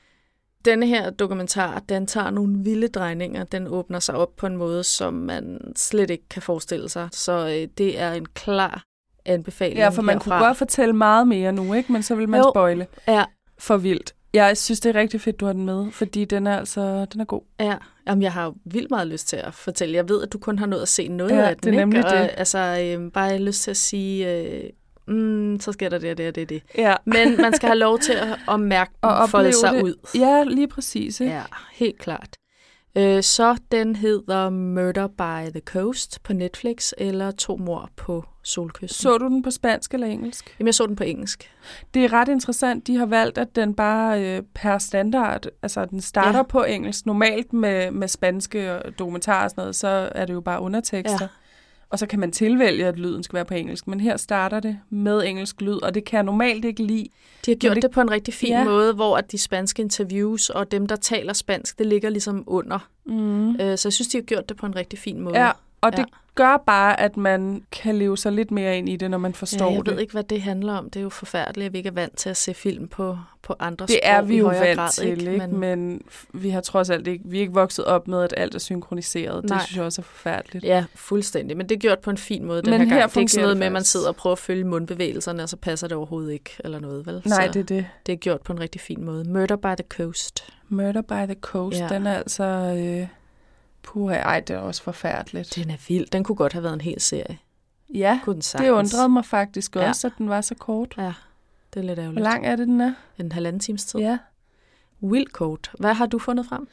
Denne her dokumentar, den tager nogle vilde drejninger. Den åbner sig op på en måde, som man slet ikke kan forestille sig. Så øh, det er en klar anbefaling. Ja, for man herfra. Kunne godt fortælle meget mere nu, ikke? Men så vil man jo. spoile. Ja. For vildt. Jeg synes, det er rigtig fedt, du har den med, fordi den er altså den er god. Ja, jamen, jeg har jo vildt meget lyst til at fortælle. Jeg ved, at du kun har nået at se noget ja, af den, det er nemlig ikke? Og, det. altså, øh, bare lyst til at sige, øh, mm, så sker der det og det og det og det. Ja. Men man skal have lov til at, at mærke den og folde sig det. ud. Ja, lige præcis. Ikke? Ja, helt klart. Øh, så den hedder Murder by the Coast på Netflix, eller To mord på solkysten. Så du den på spansk eller engelsk? Jamen, jeg så den på engelsk. Det er ret interessant. De har valgt, at den bare øh, per standard, altså den starter ja. på engelsk. Normalt med, med spanske dokumentarer og sådan noget, så er det jo bare undertekster. Ja. Og så kan man tilvælge, at lyden skal være på engelsk. Men her starter det med engelsk lyd, og det kan jeg normalt ikke lide. De har gjort det, det på en rigtig fin ja. måde, hvor at de spanske interviews og dem, der taler spansk, det ligger ligesom under. Mm. Så jeg synes, de har gjort det på en rigtig fin måde. Ja, og ja. det gør bare, at man kan leve sig lidt mere ind i det, når man forstår det. Ja, jeg det. ved ikke, hvad det handler om. Det er jo forfærdeligt, at vi ikke er vant til at se film på, på andre det sprog. Det er vi jo vant grad, til, ikke? Men... men vi har trods alt ikke, vi er ikke vokset op med, at alt er synkroniseret. Det Nej. synes jeg også er forfærdeligt. Ja, fuldstændig. Men det er gjort på en fin måde den men her gang. Her det er ikke sådan noget med, at man sidder og prøver at følge mundbevægelserne, og så passer det overhovedet ikke, eller noget, vel? Nej, så det er det. Det er gjort på en rigtig fin måde. Murder by the Coast. Murder by the Coast, ja. Den er altså... Øh... Puh, ej, det er også forfærdeligt. Den er vild. Den kunne godt have været en hel serie. Ja, det undrede mig faktisk også, ja. at den var så kort. Ja, det er lidt ærgerligt. Hvor lang er det, den er? En halvanden times tid. Ja. Vildt kort. Hvad har du fundet frem?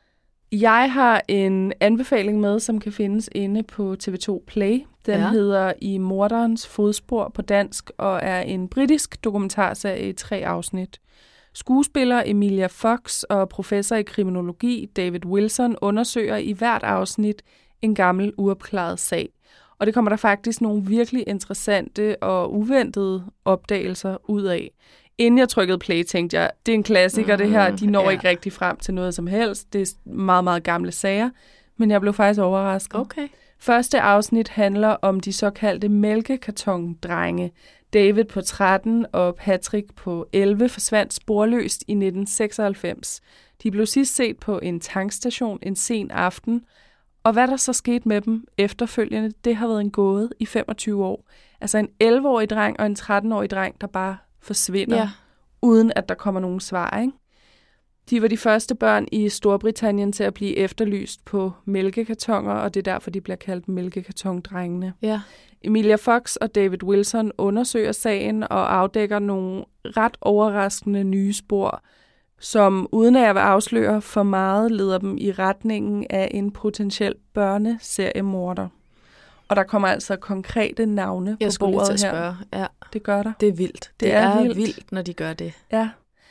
Jeg har en anbefaling med, som kan findes inde på T V to Play. Den ja. hedder I morderens fodspor på dansk, og er en britisk dokumentarserie i tre afsnit. Skuespiller Emilia Fox og professor i kriminologi David Wilson undersøger i hvert afsnit en gammel uopklaret sag. Og det kommer der faktisk nogle virkelig interessante og uventede opdagelser ud af. Inden jeg trykkede play, tænkte jeg, det er en klassiker, mm, det her. De når ja. ikke rigtig frem til noget som helst. Det er meget, meget gamle sager. Men jeg blev faktisk overrasket. Okay. Første afsnit handler om de såkaldte mælkekartondrenge. David på tretten og Patrick på elleve forsvandt sporløst i nitten seksoghalvfems. De blev sidst set på en tankstation en sen aften, og hvad der så skete med dem efterfølgende, det har været en gåde i femogtyve år. Altså en elleve-årig dreng og en tretten-årig dreng, der bare forsvinder, ja. Uden at der kommer nogen svar, ikke? De var de første børn i Storbritannien til at blive efterlyst på mælkekartoner, og det er derfor, de bliver kaldt mælkekartondrengene. Ja. Emilia Fox og David Wilson undersøger sagen og afdækker nogle ret overraskende nye spor, som uden at jeg vil afsløre for meget, leder dem i retningen af en potentiel børneseriemorder. Og der kommer altså konkrete navne jeg på bordet lige til her. at spørge. Ja. Det gør der. Det er vildt. Det, det er, er vildt. vildt, når de gør det. Ja.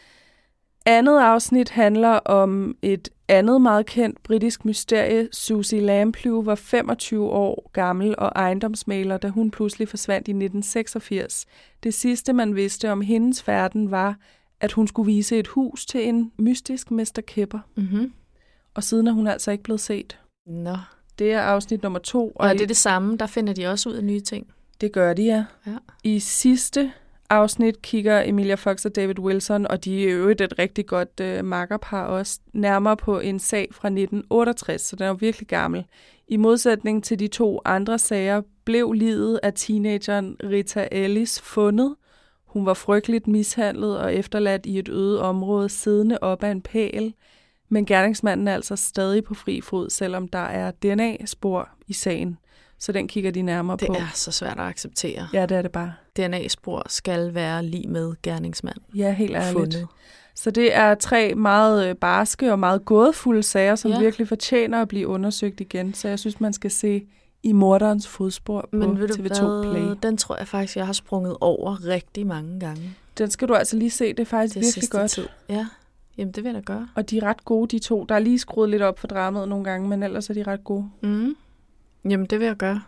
Andet afsnit handler om et andet meget kendt britisk mysterie. Susie Lamplugh var femogtyve år gammel og ejendomsmægler, da hun pludselig forsvandt i nitten seksogfirs. Det sidste, man vidste om hendes færden, var, at hun skulle vise et hus til en mystisk mister Kipper. Mm-hmm. Og siden er hun altså ikke blevet set. Nå. Det er afsnit nummer to. Og er det det samme? Der finder de også ud af nye ting? Det gør de, ja. ja. I sidste afsnit kigger Emilia Fox og David Wilson, og de er jo et rigtig godt øh, makkerpar også, nærmere på en sag fra nitten otteogtres, så den er jo virkelig gammel. I modsætning til de to andre sager blev liget af teenageren Rita Ellis fundet. Hun var frygteligt mishandlet og efterladt i et øde område, siddende op ad en pæl. Men gerningsmanden er altså stadig på fri fod, selvom der er D N A-spor i sagen. Så den kigger de nærmere det på. Det er så svært at acceptere. Ja, det er det bare. D N A-spor skal være lige med gerningsmand. Ja, helt ærligt. Fundet. Så det er tre meget barske og meget gådefulde sager, som ja. virkelig fortjener at blive undersøgt igen. Så jeg synes, man skal se I morderens fodspor på Men ved du T V to hvad? Play. Den tror jeg faktisk, jeg har sprunget over rigtig mange gange. Den skal du altså lige se. Det er faktisk det virkelig godt. Tid. Ja, jamen det vil jeg da gøre. Og de er ret gode, de to. Der er lige skruet lidt op for dramaet nogle gange, men ellers er de ret gode. Mm. Jamen det vil jeg gøre.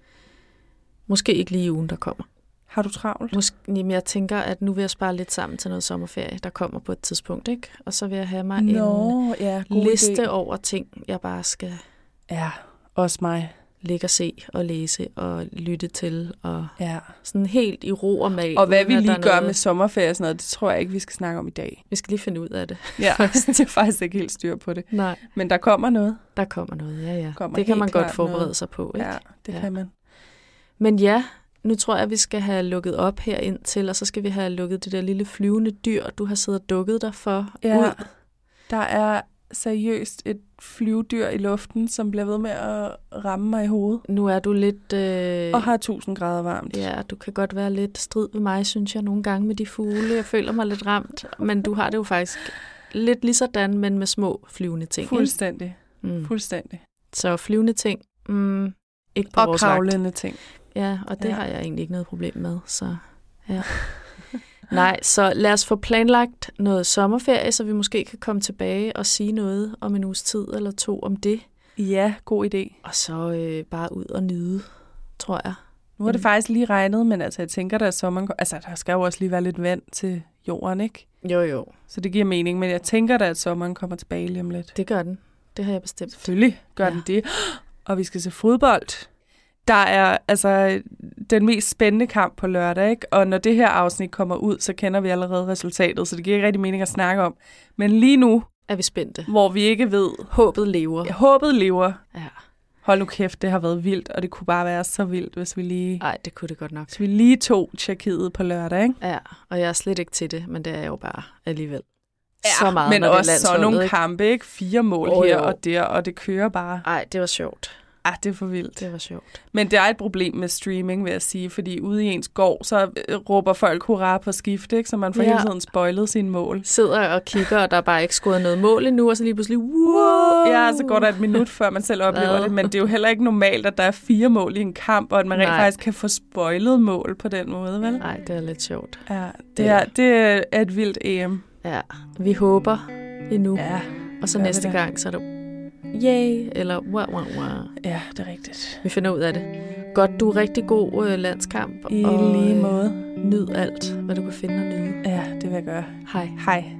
Måske ikke lige i ugen, der kommer. Har du travlt? Måske, jamen jeg tænker, at nu vil jeg spare lidt sammen til noget sommerferie, der kommer på et tidspunkt, ikke? Og så vil jeg have mig Nå, en ja, liste idé. over ting, jeg bare skal ja, også mig. ligge og se og læse og lytte til. Og ja. Sådan helt i ro og mag. Og hvad vi lige gør noget... med sommerferie og sådan noget, det tror jeg ikke, vi skal snakke om i dag. Vi skal lige finde ud af det. Ja, det er faktisk ikke helt styr på det. Nej. Men der kommer noget. Der kommer noget, ja, ja. Kommer det kan man godt forberede noget. sig på, ikke? Ja, det ja. kan man. Men ja, nu tror jeg, at vi skal have lukket op her indtil, og så skal vi have lukket det der lille flyvende dyr, du har siddet og dukket dig for ja, ud. Der er seriøst et flyvedyr i luften, som bliver ved med at ramme mig i hovedet. Nu er du lidt... Øh... Og har tusind grader varmt. Ja, du kan godt være lidt strid ved mig, synes jeg, nogle gange med de fugle. Jeg føler mig lidt ramt, men du har det jo faktisk lidt ligesådan, men med små flyvende ting. Fuldstændig. Mm. Fuldstændig. Så flyvende ting, mm, ikke på og vores kravlende vagt. ting. Ja, og det ja. har jeg egentlig ikke noget problem med, så ja. Nej, så lad os få planlagt noget sommerferie, så vi måske kan komme tilbage og sige noget om en uges tid eller to om det. Ja, god idé. Og så øh, bare ud og nyde, tror jeg. Nu har det faktisk lige regnet, men altså, jeg tænker, at sommeren... Altså, der skal jo også lige være lidt vand til jorden, ikke? Jo, jo. Så det giver mening, men jeg tænker da, at sommeren kommer tilbage lige om lidt. Det gør den. Det har jeg bestemt. Selvfølgelig gør ja. den det. Og vi skal se fodbold. Der er altså den mest spændende kamp på lørdag, ikke? Og når det her afsnit kommer ud, så kender vi allerede resultatet, så det giver ikke rigtig mening at snakke om. Men lige nu er vi spændte. Hvor vi ikke ved... Håbet lever. Ja, håbet lever. Ja. Hold nu kæft, det har været vildt, og det kunne bare være så vildt, hvis vi lige... Nej, det kunne det godt nok. Hvis vi lige tog Tjekkiet på lørdag, ikke? Ja, og jeg er slet ikke til det, men det er jo bare alligevel. Ja, så meget, men også så nogle ikke? kampe, ikke? Fire mål oh, her jo. og der, og det kører bare. Nej, det var sjovt. Ah, det er for vildt. Det var sjovt. Men det er et problem med streaming, vil jeg sige, fordi ude i ens gård, så råber folk hurra på skift, ikke? Så man får ja. hele tiden spoilet sine mål. Sidder og kigger, og der er bare ikke scoret noget mål endnu, og så lige pludselig, wow! Ja, så går der et minut, før man selv oplever Hvad? det, men det er jo heller ikke normalt, at der er fire mål i en kamp, og at man rent faktisk kan få spoilet mål på den måde, vel? Nej, det er lidt sjovt. Ja, det er, det er et vildt E M. Ja, vi håber endnu. Ja, og så næste gang, så er det yay, eller wah, wah, wah. Ja, det er rigtigt. Vi finder ud af det. Godt, du er rigtig god øh, landskamp. I og, lige måde. Øh, nyd alt, hvad du kan finde og nyde. Ja, det vil jeg gøre. Hej. Hej.